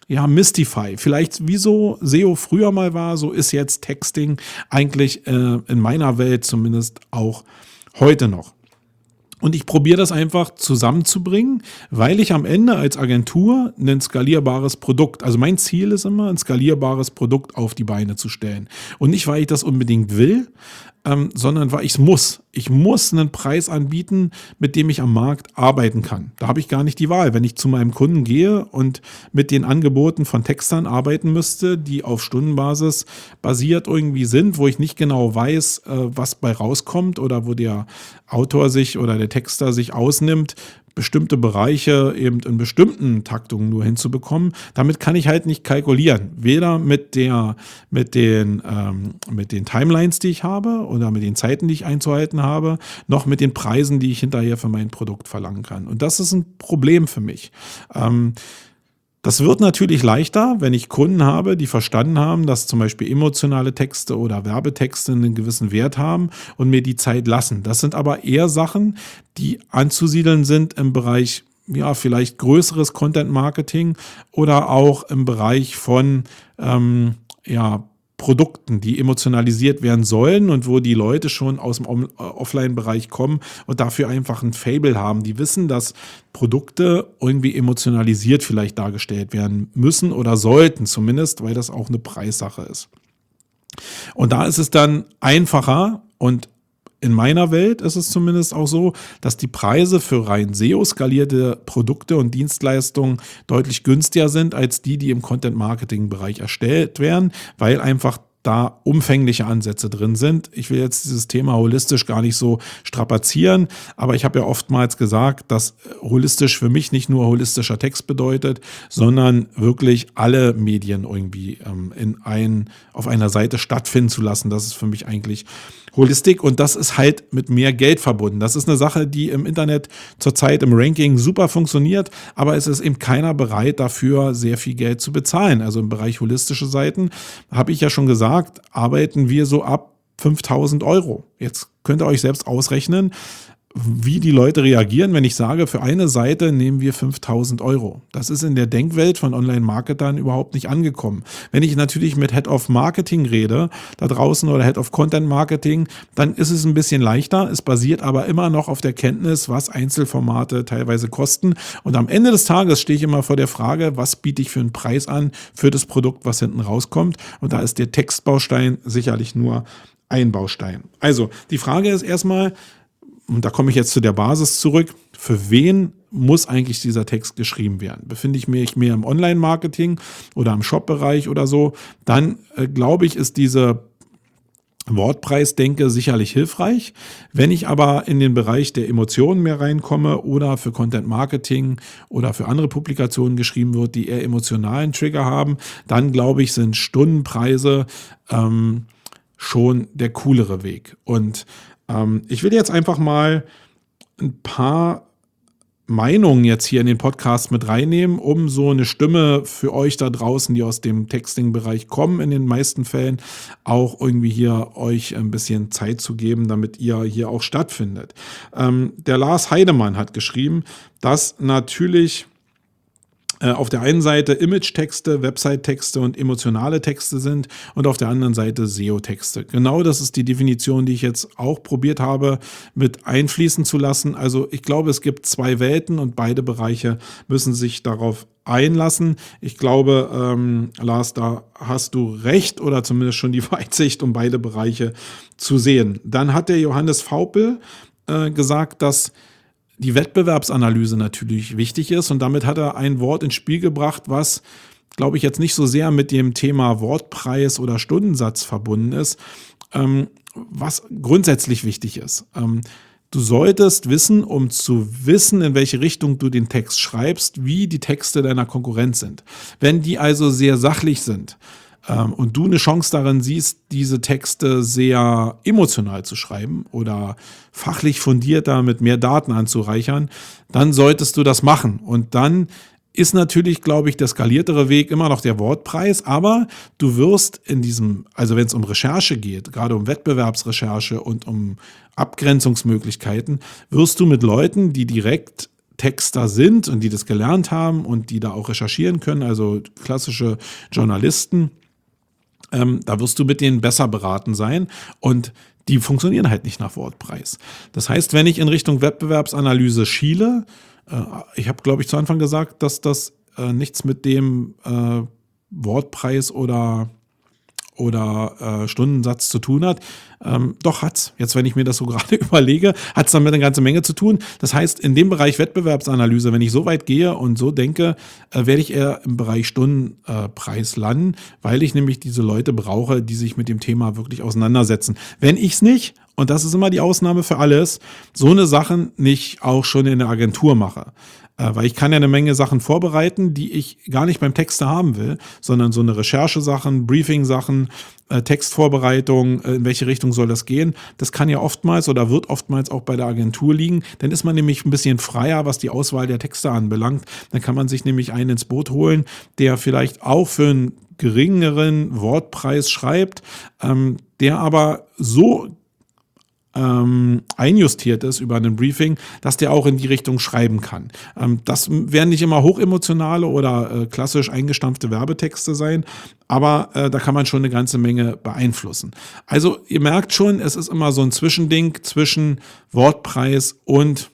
ja, Mystify. Vielleicht wie so S E O früher mal war, so ist jetzt Texting eigentlich äh, in meiner Welt zumindest auch heute noch. Und ich probiere das einfach zusammenzubringen, weil ich am Ende als Agentur ein skalierbares Produkt, also mein Ziel ist immer, ein skalierbares Produkt auf die Beine zu stellen. Und nicht, weil ich das unbedingt will, ähm, sondern weil ich es muss. Ich muss einen Preis anbieten, mit dem ich am Markt arbeiten kann. Da habe ich gar nicht die Wahl. Wenn ich zu meinem Kunden gehe und mit den Angeboten von Textern arbeiten müsste, die auf Stundenbasis basiert irgendwie sind, wo ich nicht genau weiß, äh, was bei rauskommt oder wo der Autor sich oder der Texter sich ausnimmt, bestimmte Bereiche eben in bestimmten Taktungen nur hinzubekommen. Damit kann ich halt nicht kalkulieren. Weder mit der, mit den, ähm, mit den Timelines, die ich habe oder mit den Zeiten, die ich einzuhalten habe, noch mit den Preisen, die ich hinterher für mein Produkt verlangen kann. Und das ist ein Problem für mich. Ähm, Das wird natürlich leichter, wenn ich Kunden habe, die verstanden haben, dass zum Beispiel emotionale Texte oder Werbetexte einen gewissen Wert haben und mir die Zeit lassen. Das sind aber eher Sachen, die anzusiedeln sind im Bereich, ja, vielleicht größeres Content-Marketing oder auch im Bereich von, ähm, ja, Produkten, die emotionalisiert werden sollen und wo die Leute schon aus dem Offline-Bereich kommen und dafür einfach ein Faible haben. Die wissen, dass Produkte irgendwie emotionalisiert vielleicht dargestellt werden müssen oder sollten zumindest, weil das auch eine Preissache ist. Und da ist es dann einfacher und in meiner Welt ist es zumindest auch so, dass die Preise für rein S E O-skalierte Produkte und Dienstleistungen deutlich günstiger sind als die, die im Content-Marketing-Bereich erstellt werden, weil einfach da umfängliche Ansätze drin sind. Ich will jetzt dieses Thema holistisch gar nicht so strapazieren, aber ich habe ja oftmals gesagt, dass holistisch für mich nicht nur holistischer Text bedeutet, sondern wirklich alle Medien irgendwie ähm, in ein, auf einer Seite stattfinden zu lassen. Das ist für mich eigentlich Holistik und das ist halt mit mehr Geld verbunden. Das ist eine Sache, die im Internet zurzeit im Ranking super funktioniert, aber es ist eben keiner bereit dafür, sehr viel Geld zu bezahlen. Also im Bereich holistische Seiten, habe ich ja schon gesagt, arbeiten wir so ab fünftausend Euro. Jetzt könnt ihr euch selbst ausrechnen, wie die Leute reagieren, wenn ich sage, für eine Seite nehmen wir fünftausend Euro. Das ist in der Denkwelt von Online-Marketern überhaupt nicht angekommen. Wenn ich natürlich mit Head of Marketing rede, da draußen oder Head of Content Marketing, dann ist es ein bisschen leichter. Es basiert aber immer noch auf der Kenntnis, was Einzelformate teilweise kosten. Und am Ende des Tages stehe ich immer vor der Frage, was biete ich für einen Preis an für das Produkt, was hinten rauskommt. Und da ist der Textbaustein sicherlich nur ein Baustein. Also die Frage ist erstmal, und da komme ich jetzt zu der Basis zurück, für wen muss eigentlich dieser Text geschrieben werden? Befinde ich mich mehr im Online-Marketing oder im Shop-Bereich oder so, dann äh, glaube ich, ist diese Wortpreisdenke sicherlich hilfreich. Wenn ich aber in den Bereich der Emotionen mehr reinkomme oder für Content-Marketing oder für andere Publikationen geschrieben wird, die eher emotionalen Trigger haben, dann glaube ich, sind Stundenpreise ähm, schon der coolere Weg. Und ich will jetzt einfach mal ein paar Meinungen jetzt hier in den Podcast mit reinnehmen, um so eine Stimme für euch da draußen, die aus dem Texting-Bereich kommen, in den meisten Fällen auch irgendwie hier euch ein bisschen Zeit zu geben, damit ihr hier auch stattfindet. Ähm, der Lars Heidemann hat geschrieben, dass natürlich auf der einen Seite Image-Texte, Website-Texte und emotionale Texte sind und auf der anderen Seite S E O-Texte. Genau das ist die Definition, die ich jetzt auch probiert habe, mit einfließen zu lassen. Also ich glaube, es gibt zwei Welten und beide Bereiche müssen sich darauf einlassen. Ich glaube, ähm, Lars, da hast du recht oder zumindest schon die Weitsicht, um beide Bereiche zu sehen. Dann hat der Johannes Vaupel äh, gesagt, dass die Wettbewerbsanalyse natürlich wichtig ist und damit hat er ein Wort ins Spiel gebracht, was, glaube ich, jetzt nicht so sehr mit dem Thema Wortpreis oder Stundensatz verbunden ist, ähm, was grundsätzlich wichtig ist. Ähm, du solltest wissen, um zu wissen, in welche Richtung du den Text schreibst, wie die Texte deiner Konkurrenz sind. Wenn die also sehr sachlich sind, und du eine Chance darin siehst, diese Texte sehr emotional zu schreiben oder fachlich fundierter mit mehr Daten anzureichern, dann solltest du das machen. Und dann ist natürlich, glaube ich, der skaliertere Weg immer noch der Wortpreis, aber du wirst in diesem, also wenn es um Recherche geht, gerade um Wettbewerbsrecherche und um Abgrenzungsmöglichkeiten, wirst du mit Leuten, die direkt Texter sind und die das gelernt haben und die da auch recherchieren können, also klassische Journalisten, ähm, da wirst du mit denen besser beraten sein und die funktionieren halt nicht nach Wortpreis. Das heißt, wenn ich in Richtung Wettbewerbsanalyse schiele, äh, ich habe, glaube ich, zu Anfang gesagt, dass das äh, nichts mit dem äh, Wortpreis oder oder äh, Stundensatz zu tun hat. Ähm, doch hat's. Jetzt, wenn ich mir das so gerade überlege, hat's damit eine ganze Menge zu tun. Das heißt, in dem Bereich Wettbewerbsanalyse, wenn ich so weit gehe und so denke, äh, werde ich eher im Bereich Stundenpreis äh, landen, weil ich nämlich diese Leute brauche, die sich mit dem Thema wirklich auseinandersetzen. Wenn ich's nicht, und das ist immer die Ausnahme für alles, so eine Sachen nicht auch schon in der Agentur mache. Weil ich kann ja eine Menge Sachen vorbereiten, die ich gar nicht beim Texter haben will, sondern so eine Recherchesachen, Briefing-Sachen, äh, Textvorbereitung, äh, in welche Richtung soll das gehen. Das kann ja oftmals oder wird oftmals auch bei der Agentur liegen. Dann ist man nämlich ein bisschen freier, was die Auswahl der Texte anbelangt. Dann kann man sich nämlich einen ins Boot holen, der vielleicht auch für einen geringeren Wortpreis schreibt, ähm, der aber so Ähm, einjustiert ist über einen Briefing, dass der auch in die Richtung schreiben kann. Ähm, das werden nicht immer hochemotionale oder äh, klassisch eingestampfte Werbetexte sein, aber äh, da kann man schon eine ganze Menge beeinflussen. Also ihr merkt schon, es ist immer so ein Zwischending zwischen Wortpreis und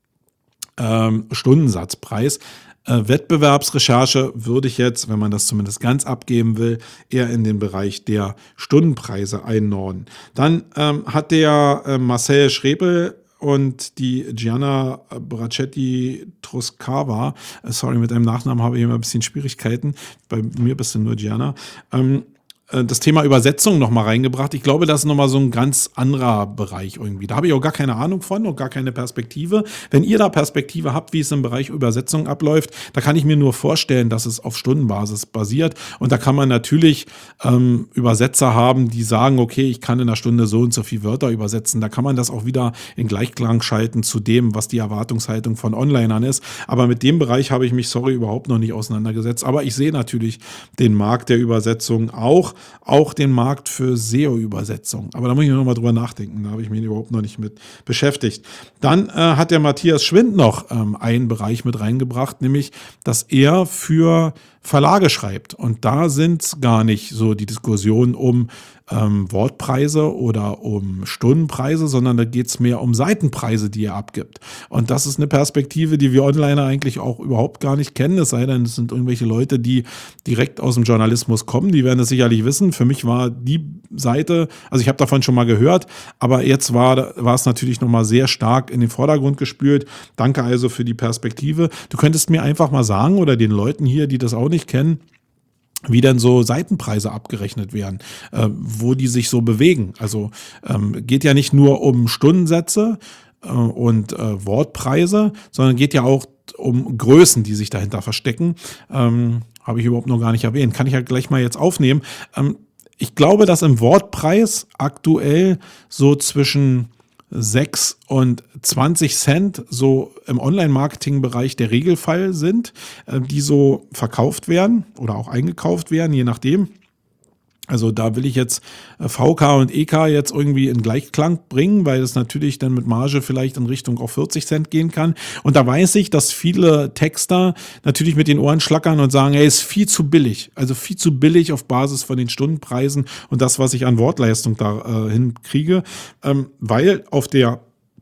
ähm, Stundensatzpreis. Äh, Wettbewerbsrecherche würde ich jetzt, wenn man das zumindest ganz abgeben will, eher in den Bereich der Stundenpreise einnorden. Dann ähm, hat der äh, Marcel Schrebel und die Gianna Bracetti Truscava, äh, sorry, mit einem Nachnamen habe ich immer ein bisschen Schwierigkeiten, bei mir bist du nur Gianna, ähm, das Thema Übersetzung noch mal reingebracht. Ich glaube, das ist noch mal so ein ganz anderer Bereich irgendwie. Da habe ich auch gar keine Ahnung von und gar keine Perspektive. Wenn ihr da Perspektive habt, wie es im Bereich Übersetzung abläuft, da kann ich mir nur vorstellen, dass es auf Stundenbasis basiert. Und da kann man natürlich ähm, Übersetzer haben, die sagen, okay, ich kann in einer Stunde so und so viele Wörter übersetzen. Da kann man das auch wieder in Gleichklang schalten zu dem, was die Erwartungshaltung von Onlinern ist. Aber mit dem Bereich habe ich mich, sorry, überhaupt noch nicht auseinandergesetzt. Aber ich sehe natürlich den Markt der Übersetzung auch. Auch den Markt für S E O-Übersetzung. Aber da muss ich noch mal drüber nachdenken. Da habe ich mich überhaupt noch nicht mit beschäftigt. Dann äh, hat der Matthias Schwind noch ähm, einen Bereich mit reingebracht, nämlich, dass er für Verlage schreibt. Und da sind gar nicht so die Diskussionen um ähm, Wortpreise oder um Stundenpreise, sondern da geht es mehr um Seitenpreise, die er abgibt. Und das ist eine Perspektive, die wir Onliner eigentlich auch überhaupt gar nicht kennen. Es sei denn, es sind irgendwelche Leute, die direkt aus dem Journalismus kommen. Die werden das sicherlich wissen. Für mich war die Seite, also ich habe davon schon mal gehört, aber jetzt war, war es natürlich nochmal sehr stark in den Vordergrund gespült. Danke also für die Perspektive. Du könntest mir einfach mal sagen oder den Leuten hier, die das auch nicht kennen, wie denn so Seitenpreise abgerechnet werden, äh, wo die sich so bewegen. Also ähm, geht ja nicht nur um Stundensätze äh, und äh, Wortpreise, sondern geht ja auch um Größen, die sich dahinter verstecken. Ähm, habe ich überhaupt noch gar nicht erwähnt. Kann ich ja gleich mal jetzt aufnehmen. Ähm, ich glaube, dass im Wortpreis aktuell so zwischen sechs und zwanzig Cent so im Online-Marketing-Bereich der Regelfall sind, die so verkauft werden oder auch eingekauft werden, je nachdem. Also da will ich jetzt V K und E K jetzt irgendwie in Gleichklang bringen, weil es natürlich dann mit Marge vielleicht in Richtung auf vierzig Cent gehen kann. Und da weiß ich, dass viele Texter natürlich mit den Ohren schlackern und sagen, hey, ist viel zu billig. Also viel zu billig auf Basis von den Stundenpreisen und das, was ich an Wortleistung da äh, hinkriege. Ähm, weil auf der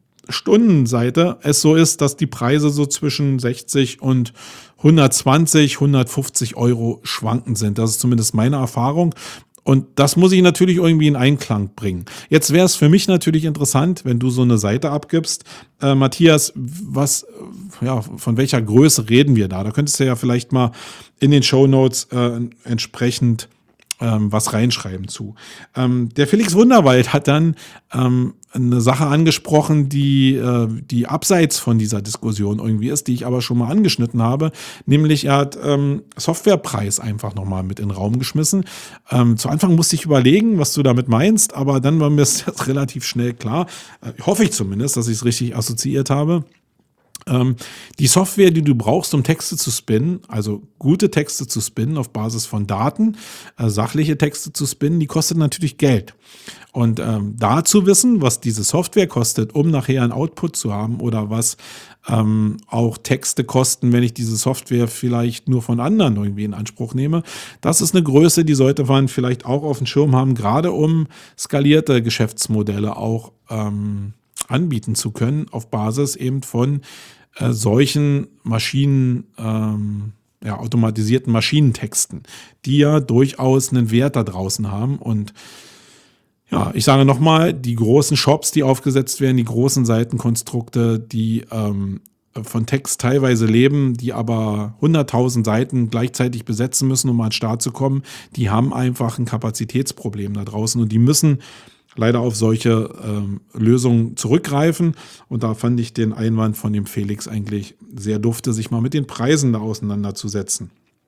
Stundenseite es so ist, dass die Preise so zwischen sechzig und hundertzwanzig, hundertfünfzig Euro schwankend sind. Das ist zumindest meine Erfahrung. Und das muss ich natürlich irgendwie in Einklang bringen. Jetzt wäre es für mich natürlich interessant, wenn du so eine Seite abgibst. Äh, Matthias, was, ja, von welcher Größe reden wir da? Da könntest du ja vielleicht mal in den Shownotes äh, entsprechend ähm, was reinschreiben zu. Ähm, der Felix Wunderwald hat dann ähm, eine Sache angesprochen, die, äh, die abseits von dieser Diskussion irgendwie ist, die ich aber schon mal angeschnitten habe, nämlich er hat ähm, Softwarepreis einfach nochmal mit in den Raum geschmissen. Ähm, zu Anfang musste ich überlegen, was du damit meinst, aber dann war mir das relativ schnell klar, äh, hoffe ich zumindest, dass ich es richtig assoziiert habe. Ähm, die Software, die du brauchst, um Texte zu spinnen, also gute Texte zu spinnen auf Basis von Daten, äh, sachliche Texte zu spinnen, die kostet natürlich Geld. Und ähm, da zu wissen, was diese Software kostet, um nachher einen Output zu haben oder was ähm, auch Texte kosten, wenn ich diese Software vielleicht nur von anderen irgendwie in Anspruch nehme, das ist eine Größe, die sollte man vielleicht auch auf dem Schirm haben, gerade um skalierte Geschäftsmodelle auch ähm, anbieten zu können, auf Basis eben von äh, solchen Maschinen, ähm, ja, automatisierten Maschinentexten, die ja durchaus einen Wert da draußen haben. Und ja, ich sage nochmal, die großen Shops, die aufgesetzt werden, die großen Seitenkonstrukte, die ähm, von Text teilweise leben, die aber hunderttausend Seiten gleichzeitig besetzen müssen, um an den Start zu kommen, die haben einfach ein Kapazitätsproblem da draußen und die müssen leider auf solche ähm, Lösungen zurückgreifen. Und da fand ich den Einwand von dem Felix eigentlich sehr dufte, sich mal mit den Preisen da auseinanderzusetzen.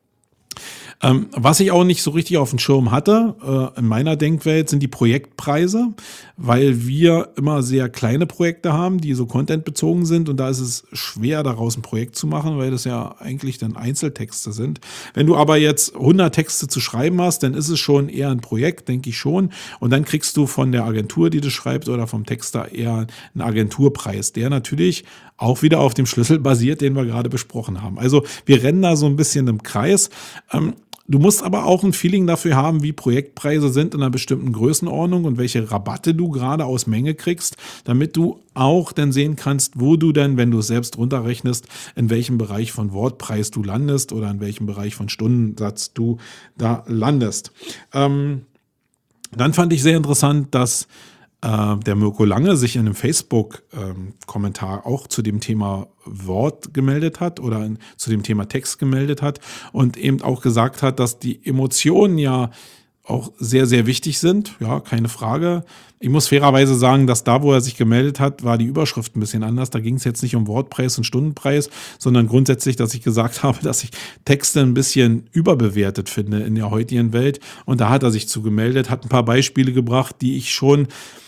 Ähm, was ich auch nicht so richtig auf dem Schirm hatte, äh, in meiner Denkwelt, sind die Projektpreise, weil wir immer sehr kleine Projekte haben, die so contentbezogen sind und da ist es schwer, daraus ein Projekt zu machen, weil das ja eigentlich dann Einzeltexte sind. Wenn du aber jetzt hundert Texte zu schreiben hast, dann ist es schon eher ein Projekt, denke ich schon. Und dann kriegst du von der Agentur, die das schreibt, oder vom Texter eher einen Agenturpreis, der natürlich auch wieder auf dem Schlüssel basiert, den wir gerade besprochen haben. Also wir rennen da so ein bisschen im Kreis. Ähm, Du musst aber auch ein Feeling dafür haben, wie Projektpreise sind in einer bestimmten Größenordnung und welche Rabatte du gerade aus Menge kriegst, damit du auch dann sehen kannst, wo du denn, wenn du es selbst runterrechnest, in welchem Bereich von Wortpreis du landest oder in welchem Bereich von Stundensatz du da landest. Ähm, dann fand ich sehr interessant, dass der Mirko Lange sich in einem Facebook-Kommentar ähm, auch zu dem Thema Wort gemeldet hat oder in, zu dem Thema Text gemeldet hat und eben auch gesagt hat, dass die Emotionen ja auch sehr, sehr wichtig sind. Ja, keine Frage. Ich muss fairerweise sagen, dass da, wo er sich gemeldet hat, war die Überschrift ein bisschen anders. Da ging es jetzt nicht um Wortpreis und Stundenpreis, sondern grundsätzlich, dass ich gesagt habe, dass ich Texte ein bisschen überbewertet finde in der heutigen Welt. Und da hat er sich zu gemeldet, hat ein paar Beispiele gebracht, die ich schon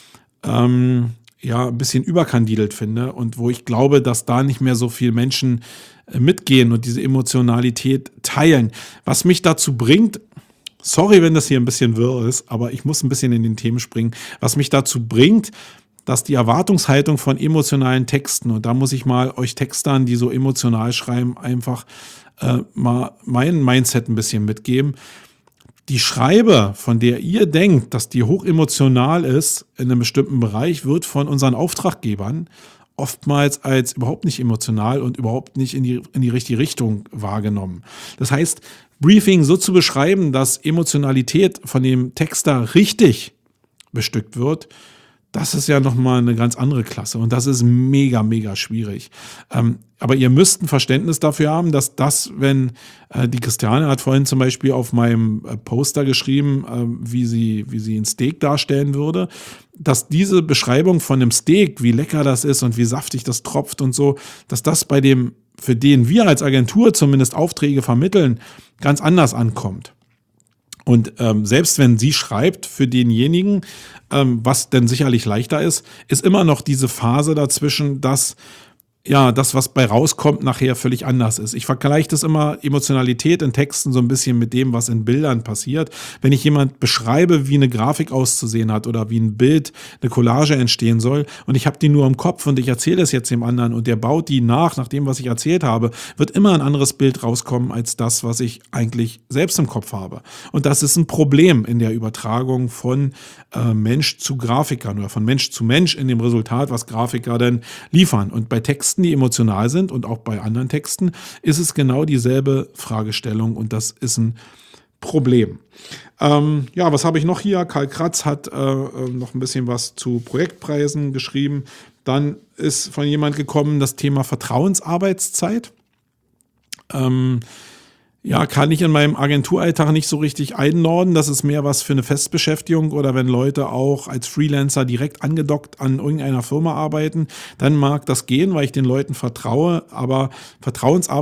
Ähm, ja, ein bisschen überkandidelt finde und wo ich glaube, dass da nicht mehr so viele Menschen äh, mitgehen und diese Emotionalität teilen. Was mich dazu bringt, sorry, wenn das hier ein bisschen wirr ist, aber ich muss ein bisschen in den Themen springen, was mich dazu bringt, dass die Erwartungshaltung von emotionalen Texten, und da muss ich mal euch Textern, die so emotional schreiben, einfach äh, mal mein Mindset ein bisschen mitgeben. Die Schreibe, von der ihr denkt, dass die hochemotional ist in einem bestimmten Bereich, wird von unseren Auftraggebern oftmals als überhaupt nicht emotional und überhaupt nicht in die, in die richtige Richtung wahrgenommen. Das heißt, Briefing so zu beschreiben, dass Emotionalität von dem Texter richtig bestückt wird, das ist ja nochmal eine ganz andere Klasse und das ist mega, mega schwierig. Ähm, aber ihr müsst ein Verständnis dafür haben, dass das, wenn äh, die Christiane hat vorhin zum Beispiel auf meinem äh, Poster geschrieben, äh, wie sie, wie sie ein Steak darstellen würde, dass diese Beschreibung von einem Steak, wie lecker das ist und wie saftig das tropft und so, dass das bei dem, für den wir als Agentur zumindest Aufträge vermitteln, ganz anders ankommt. Und ähm, selbst wenn sie schreibt für denjenigen, ähm, was denn sicherlich leichter ist, ist immer noch diese Phase dazwischen, dass ja, das, was bei rauskommt, nachher völlig anders ist. Ich vergleiche das immer, Emotionalität in Texten so ein bisschen mit dem, was in Bildern passiert. Wenn ich jemand beschreibe, wie eine Grafik auszusehen hat oder wie ein Bild, eine Collage entstehen soll und ich habe die nur im Kopf und ich erzähle das jetzt dem anderen und der baut die nach, nach dem, was ich erzählt habe, wird immer ein anderes Bild rauskommen als das, was ich eigentlich selbst im Kopf habe. Und das ist ein Problem in der Übertragung von äh, Mensch zu Grafikern oder von Mensch zu Mensch in dem Resultat, was Grafiker dann liefern. Und bei Texten, die emotional sind und auch bei anderen Texten, ist es genau dieselbe Fragestellung und das ist ein Problem. Ähm, ja, was habe ich noch hier? Karl Kratz hat äh, noch ein bisschen was zu Projektpreisen geschrieben. Dann ist von jemand gekommen das Thema Vertrauensarbeitszeit. Ähm, Ja, kann ich in meinem Agenturalltag nicht so richtig einnorden. Das ist mehr was für eine Festbeschäftigung oder wenn Leute auch als Freelancer direkt angedockt an irgendeiner Firma arbeiten, dann mag das gehen, weil ich den Leuten vertraue. Aber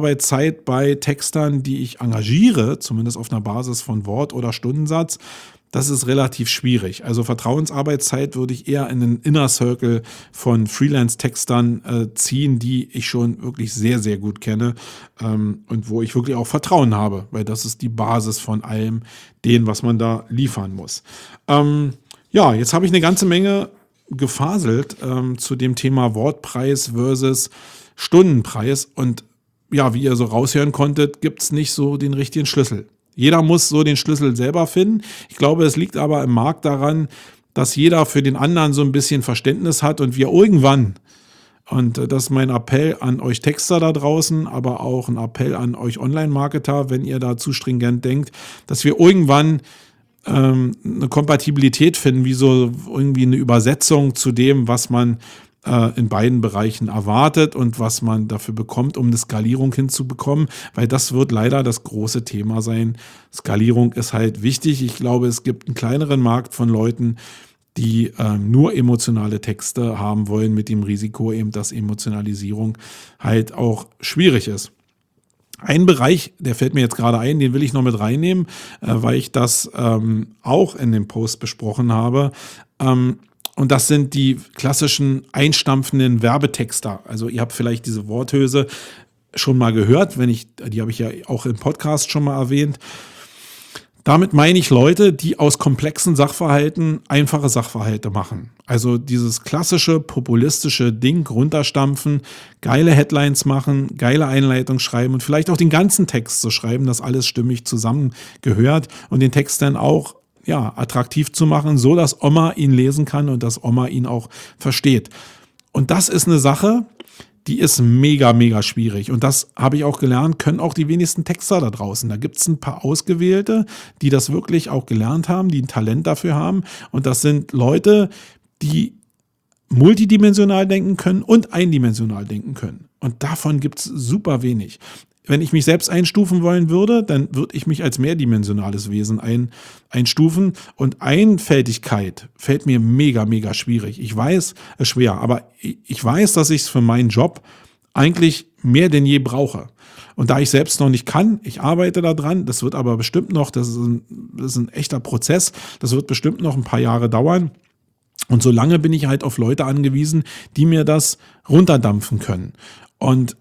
Vertrauensarbeitszeit bei Textern, die ich engagiere, zumindest auf einer Basis von Wort- oder Stundensatz, das ist relativ schwierig. Also Vertrauensarbeitszeit würde ich eher in den Inner Circle von Freelance-Textern äh, ziehen, die ich schon wirklich sehr, sehr gut kenne ähm, und wo ich wirklich auch Vertrauen habe, weil das ist die Basis von allem, dem, was man da liefern muss. Ähm, ja, jetzt habe ich eine ganze Menge gefaselt ähm, zu dem Thema Wortpreis versus Stundenpreis und ja, wie ihr so raushören konntet, gibt es nicht so den richtigen Schlüssel. Jeder muss so den Schlüssel selber finden. Ich glaube, es liegt aber im Markt daran, dass jeder für den anderen so ein bisschen Verständnis hat und wir irgendwann, und das ist mein Appell an euch Texter da draußen, aber auch ein Appell an euch Online-Marketer, wenn ihr da zu stringent denkt, dass wir irgendwann ähm, eine Kompatibilität finden, wie so irgendwie eine Übersetzung zu dem, was man in beiden Bereichen erwartet und was man dafür bekommt, um eine Skalierung hinzubekommen, weil das wird leider das große Thema sein. Skalierung ist halt wichtig. Ich glaube, es gibt einen kleineren Markt von Leuten, die äh, nur emotionale Texte haben wollen, mit dem Risiko eben, dass Emotionalisierung halt auch schwierig ist. Ein Bereich, der fällt mir jetzt gerade ein, den will ich noch mit reinnehmen, äh, weil ich das ähm, auch in dem Post besprochen habe. Ähm, Und das sind die klassischen einstampfenden Werbetexter. Also ihr habt vielleicht diese Worthülse schon mal gehört, wenn ich, die habe ich ja auch im Podcast schon mal erwähnt. Damit meine ich Leute, die aus komplexen Sachverhalten einfache Sachverhalte machen. Also dieses klassische populistische Ding runterstampfen, geile Headlines machen, geile Einleitung schreiben und vielleicht auch den ganzen Text so schreiben, dass alles stimmig zusammengehört und den Text dann auch ja, attraktiv zu machen, so dass Oma ihn lesen kann und dass Oma ihn auch versteht. Und das ist eine Sache, die ist mega, mega schwierig. Und das habe ich auch gelernt, können auch die wenigsten Texter da draußen. Da gibt es ein paar Ausgewählte, die das wirklich auch gelernt haben, die ein Talent dafür haben. Und das sind Leute, die multidimensional denken können und eindimensional denken können. Und davon gibt es super wenig. Wenn ich mich selbst einstufen wollen würde, dann würde ich mich als mehrdimensionales Wesen ein, einstufen. Und Einfältigkeit fällt mir mega, mega schwierig. Ich weiß, es ist schwer, aber ich weiß, dass ich es für meinen Job eigentlich mehr denn je brauche. Und da ich selbst noch nicht kann, ich arbeite da dran, das wird aber bestimmt noch, das ist ein, das ist ein echter Prozess, das wird bestimmt noch ein paar Jahre dauern. Und solange bin ich halt auf Leute angewiesen, die mir das runterdampfen können. Und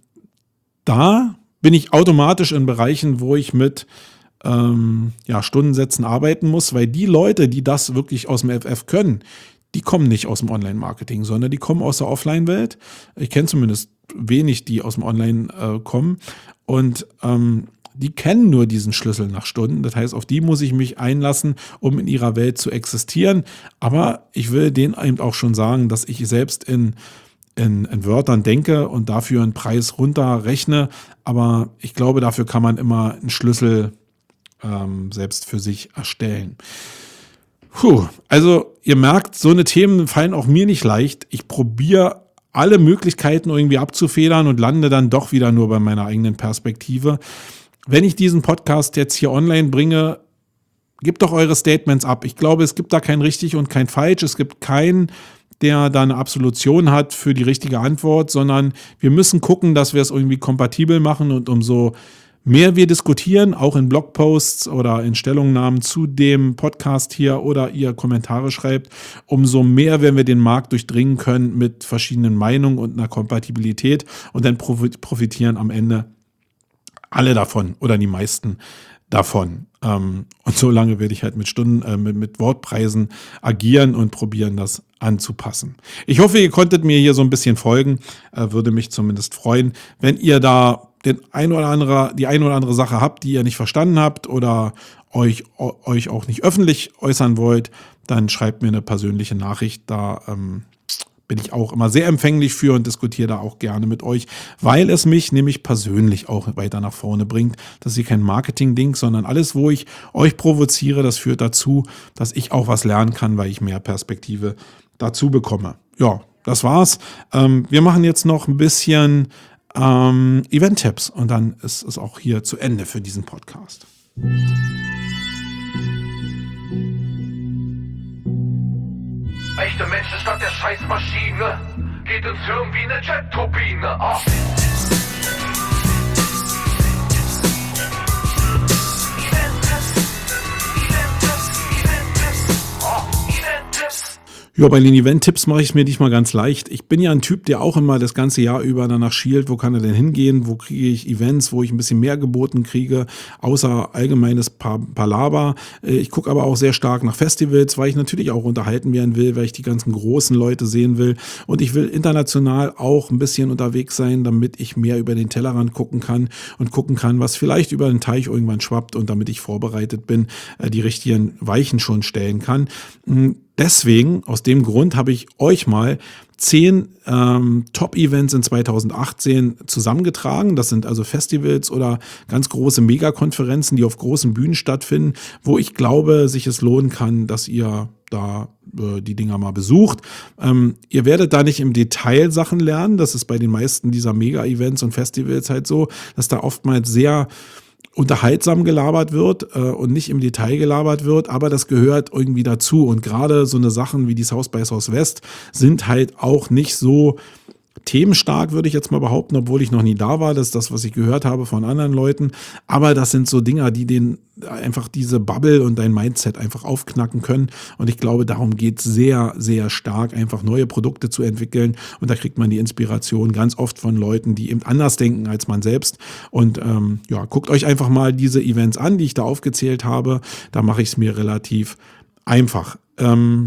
da bin ich automatisch in Bereichen, wo ich mit ähm, ja, Stundensätzen arbeiten muss, weil die Leute, die das wirklich aus dem F F können, die kommen nicht aus dem Online-Marketing, sondern die kommen aus der Offline-Welt. Ich kenne zumindest wenig, die aus dem Online äh, kommen und ähm, die kennen nur diesen Schlüssel nach Stunden. Das heißt, auf die muss ich mich einlassen, um in ihrer Welt zu existieren. Aber ich will denen eben auch schon sagen, dass ich selbst in In, in Wörtern denke und dafür einen Preis runterrechne. Aber ich glaube, dafür kann man immer einen Schlüssel ähm, selbst für sich erstellen. Puh, also ihr merkt, so eine Themen fallen auch mir nicht leicht. Ich probiere alle Möglichkeiten irgendwie abzufedern und lande dann doch wieder nur bei meiner eigenen Perspektive. Wenn ich diesen Podcast jetzt hier online bringe, gebt doch eure Statements ab. Ich glaube, es gibt da kein richtig und kein falsch. Es gibt keinen, der da eine Absolution hat für die richtige Antwort, sondern wir müssen gucken, dass wir es irgendwie kompatibel machen und umso mehr wir diskutieren, auch in Blogposts oder in Stellungnahmen zu dem Podcast hier oder ihr Kommentare schreibt, umso mehr werden wir den Markt durchdringen können mit verschiedenen Meinungen und einer Kompatibilität und dann profitieren am Ende alle davon oder die meisten davon. Ähm, und so lange werde ich halt mit Stunden, äh, mit, mit Wortpreisen agieren und probieren, das anzupassen. Ich hoffe, ihr konntet mir hier so ein bisschen folgen. Äh, würde mich zumindest freuen, wenn ihr da den ein oder andere, die ein oder andere Sache habt, die ihr nicht verstanden habt oder euch, euch auch nicht öffentlich äußern wollt, dann schreibt mir eine persönliche Nachricht. Da ähm, bin ich auch immer sehr empfänglich für und diskutiere da auch gerne mit euch, weil es mich nämlich persönlich auch weiter nach vorne bringt. Das ist hier kein Marketing-Ding, sondern alles, wo ich euch provoziere, das führt dazu, dass ich auch was lernen kann, weil ich mehr Perspektive dazu bekomme. Ja, das war's. Ähm, wir machen jetzt noch ein bisschen ähm, Event-Tipps und dann ist es auch hier zu Ende für diesen Podcast. Echte Menschen statt der Scheißmaschine. Geht ins Hirn wie eine Jet-Turbine. Oh. Ja, bei den Event-Tipps mache ich es mir diesmal ganz leicht. Ich bin ja ein Typ, der auch immer das ganze Jahr über danach schielt, wo kann er denn hingehen, wo kriege ich Events, wo ich ein bisschen mehr geboten kriege, außer allgemeines Pa- Palaver. Äh, Ich gucke aber auch sehr stark nach Festivals, weil ich natürlich auch unterhalten werden will, weil ich die ganzen großen Leute sehen will. Und ich will international auch ein bisschen unterwegs sein, damit ich mehr über den Tellerrand gucken kann und gucken kann, was vielleicht über den Teich irgendwann schwappt und damit ich vorbereitet bin, äh, die richtigen Weichen schon stellen kann. Mm, Deswegen, aus dem Grund, habe ich euch mal zehn ähm, Top-Events in zweitausendachtzehn zusammengetragen. Das sind also Festivals oder ganz große Megakonferenzen, die auf großen Bühnen stattfinden, wo ich glaube, sich es lohnen kann, dass ihr da äh, die Dinger mal besucht. Ähm, ihr werdet da nicht im Detail Sachen lernen. Das ist bei den meisten dieser Mega-Events und Festivals halt so, dass da oftmals sehr unterhaltsam gelabert wird äh, und nicht im Detail gelabert wird, aber das gehört irgendwie dazu. Und gerade so eine Sachen wie die South by Southwest sind halt auch nicht so themenstark, würde ich jetzt mal behaupten, obwohl ich noch nie da war. Das ist das, was ich gehört habe von anderen Leuten. Aber das sind so Dinger, die den einfach diese Bubble und dein Mindset einfach aufknacken können. Und ich glaube, darum geht es sehr, sehr stark, einfach neue Produkte zu entwickeln. Und da kriegt man die Inspiration ganz oft von Leuten, die eben anders denken als man selbst. Und ähm, ja, guckt euch einfach mal diese Events an, die ich da aufgezählt habe. Da mache ich es mir relativ einfach. Ähm,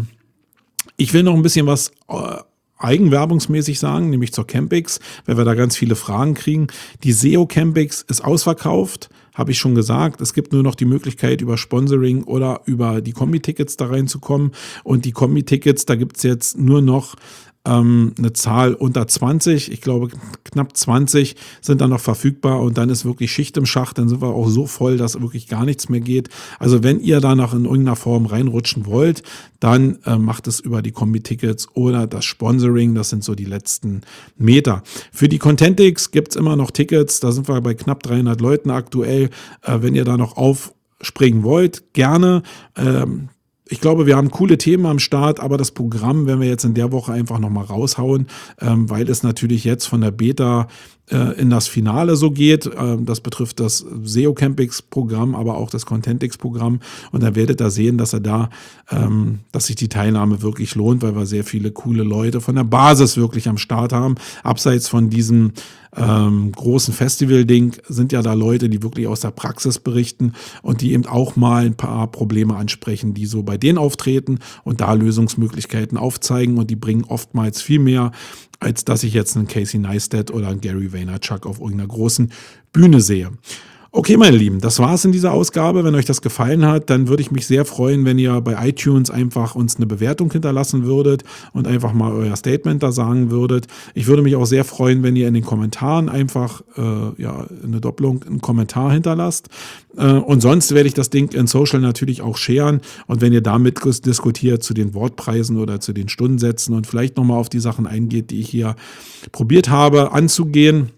ich will noch ein bisschen was äh, eigenwerbungsmäßig sagen, nämlich zur Campix, weil wir da ganz viele Fragen kriegen. Die S E O Campix ist ausverkauft, habe ich schon gesagt. Es gibt nur noch die Möglichkeit, über Sponsoring oder über die Kombi-Tickets da reinzukommen. Und die Kombi-Tickets, da gibt es jetzt nur noch ähm, eine Zahl unter zwanzig. Ich glaube, knapp zwanzig sind dann noch verfügbar und dann ist wirklich Schicht im Schacht. Dann sind wir auch so voll, dass wirklich gar nichts mehr geht. Also wenn ihr da noch in irgendeiner Form reinrutschen wollt, dann äh, macht es über die Kombi-Tickets oder das Sponsoring. Das sind so die letzten Meter. Für die Contentix gibt es immer noch Tickets. Da sind wir bei knapp dreihundert Leuten aktuell. Äh, wenn ihr da noch aufspringen wollt, gerne. Ähm, Ich glaube, wir haben coole Themen am Start, aber das Programm werden wir jetzt in der Woche einfach nochmal raushauen, ähm, weil es natürlich jetzt von der Beta äh, in das Finale so geht. Ähm, das betrifft das S E O Campix-Programm, aber auch das Contentix-Programm. Und dann werdet ihr sehen, dass er da, ähm, dass sich die Teilnahme wirklich lohnt, weil wir sehr viele coole Leute von der Basis wirklich am Start haben. Abseits von diesem ähm, großen Festival-Ding sind ja da Leute, die wirklich aus der Praxis berichten und die eben auch mal ein paar Probleme ansprechen, die so bei denen auftreten und da Lösungsmöglichkeiten aufzeigen, und die bringen oftmals viel mehr, als dass ich jetzt einen Casey Neistat oder einen Gary Vaynerchuk auf irgendeiner großen Bühne sehe. Okay, meine Lieben, das war's in dieser Ausgabe. Wenn euch das gefallen hat, dann würde ich mich sehr freuen, wenn ihr bei iTunes einfach uns eine Bewertung hinterlassen würdet und einfach mal euer Statement da sagen würdet. Ich würde mich auch sehr freuen, wenn ihr in den Kommentaren einfach äh, ja, eine Doppelung, einen Kommentar hinterlasst. Äh, und sonst werde ich das Ding in Social natürlich auch sharen. Und wenn ihr damit diskutiert zu den Wortpreisen oder zu den Stundensätzen und vielleicht nochmal auf die Sachen eingeht, die ich hier probiert habe anzugehen,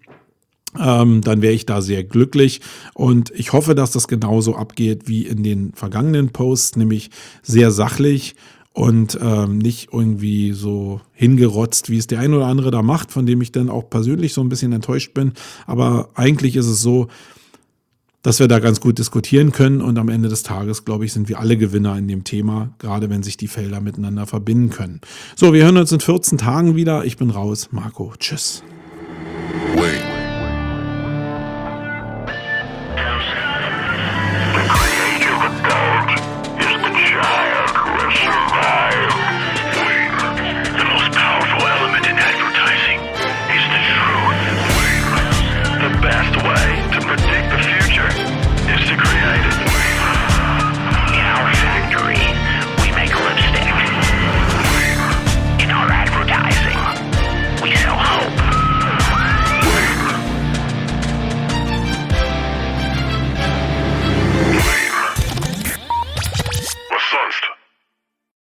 Ähm, dann wäre ich da sehr glücklich, und ich hoffe, dass das genauso abgeht wie in den vergangenen Posts, nämlich sehr sachlich und ähm, nicht irgendwie so hingerotzt, wie es der ein oder andere da macht, von dem ich dann auch persönlich so ein bisschen enttäuscht bin. Aber eigentlich ist es so, dass wir da ganz gut diskutieren können, und am Ende des Tages, glaube ich, sind wir alle Gewinner in dem Thema, gerade wenn sich die Felder miteinander verbinden können. So, wir hören uns in vierzehn Tagen wieder. Ich bin raus. Marco, tschüss.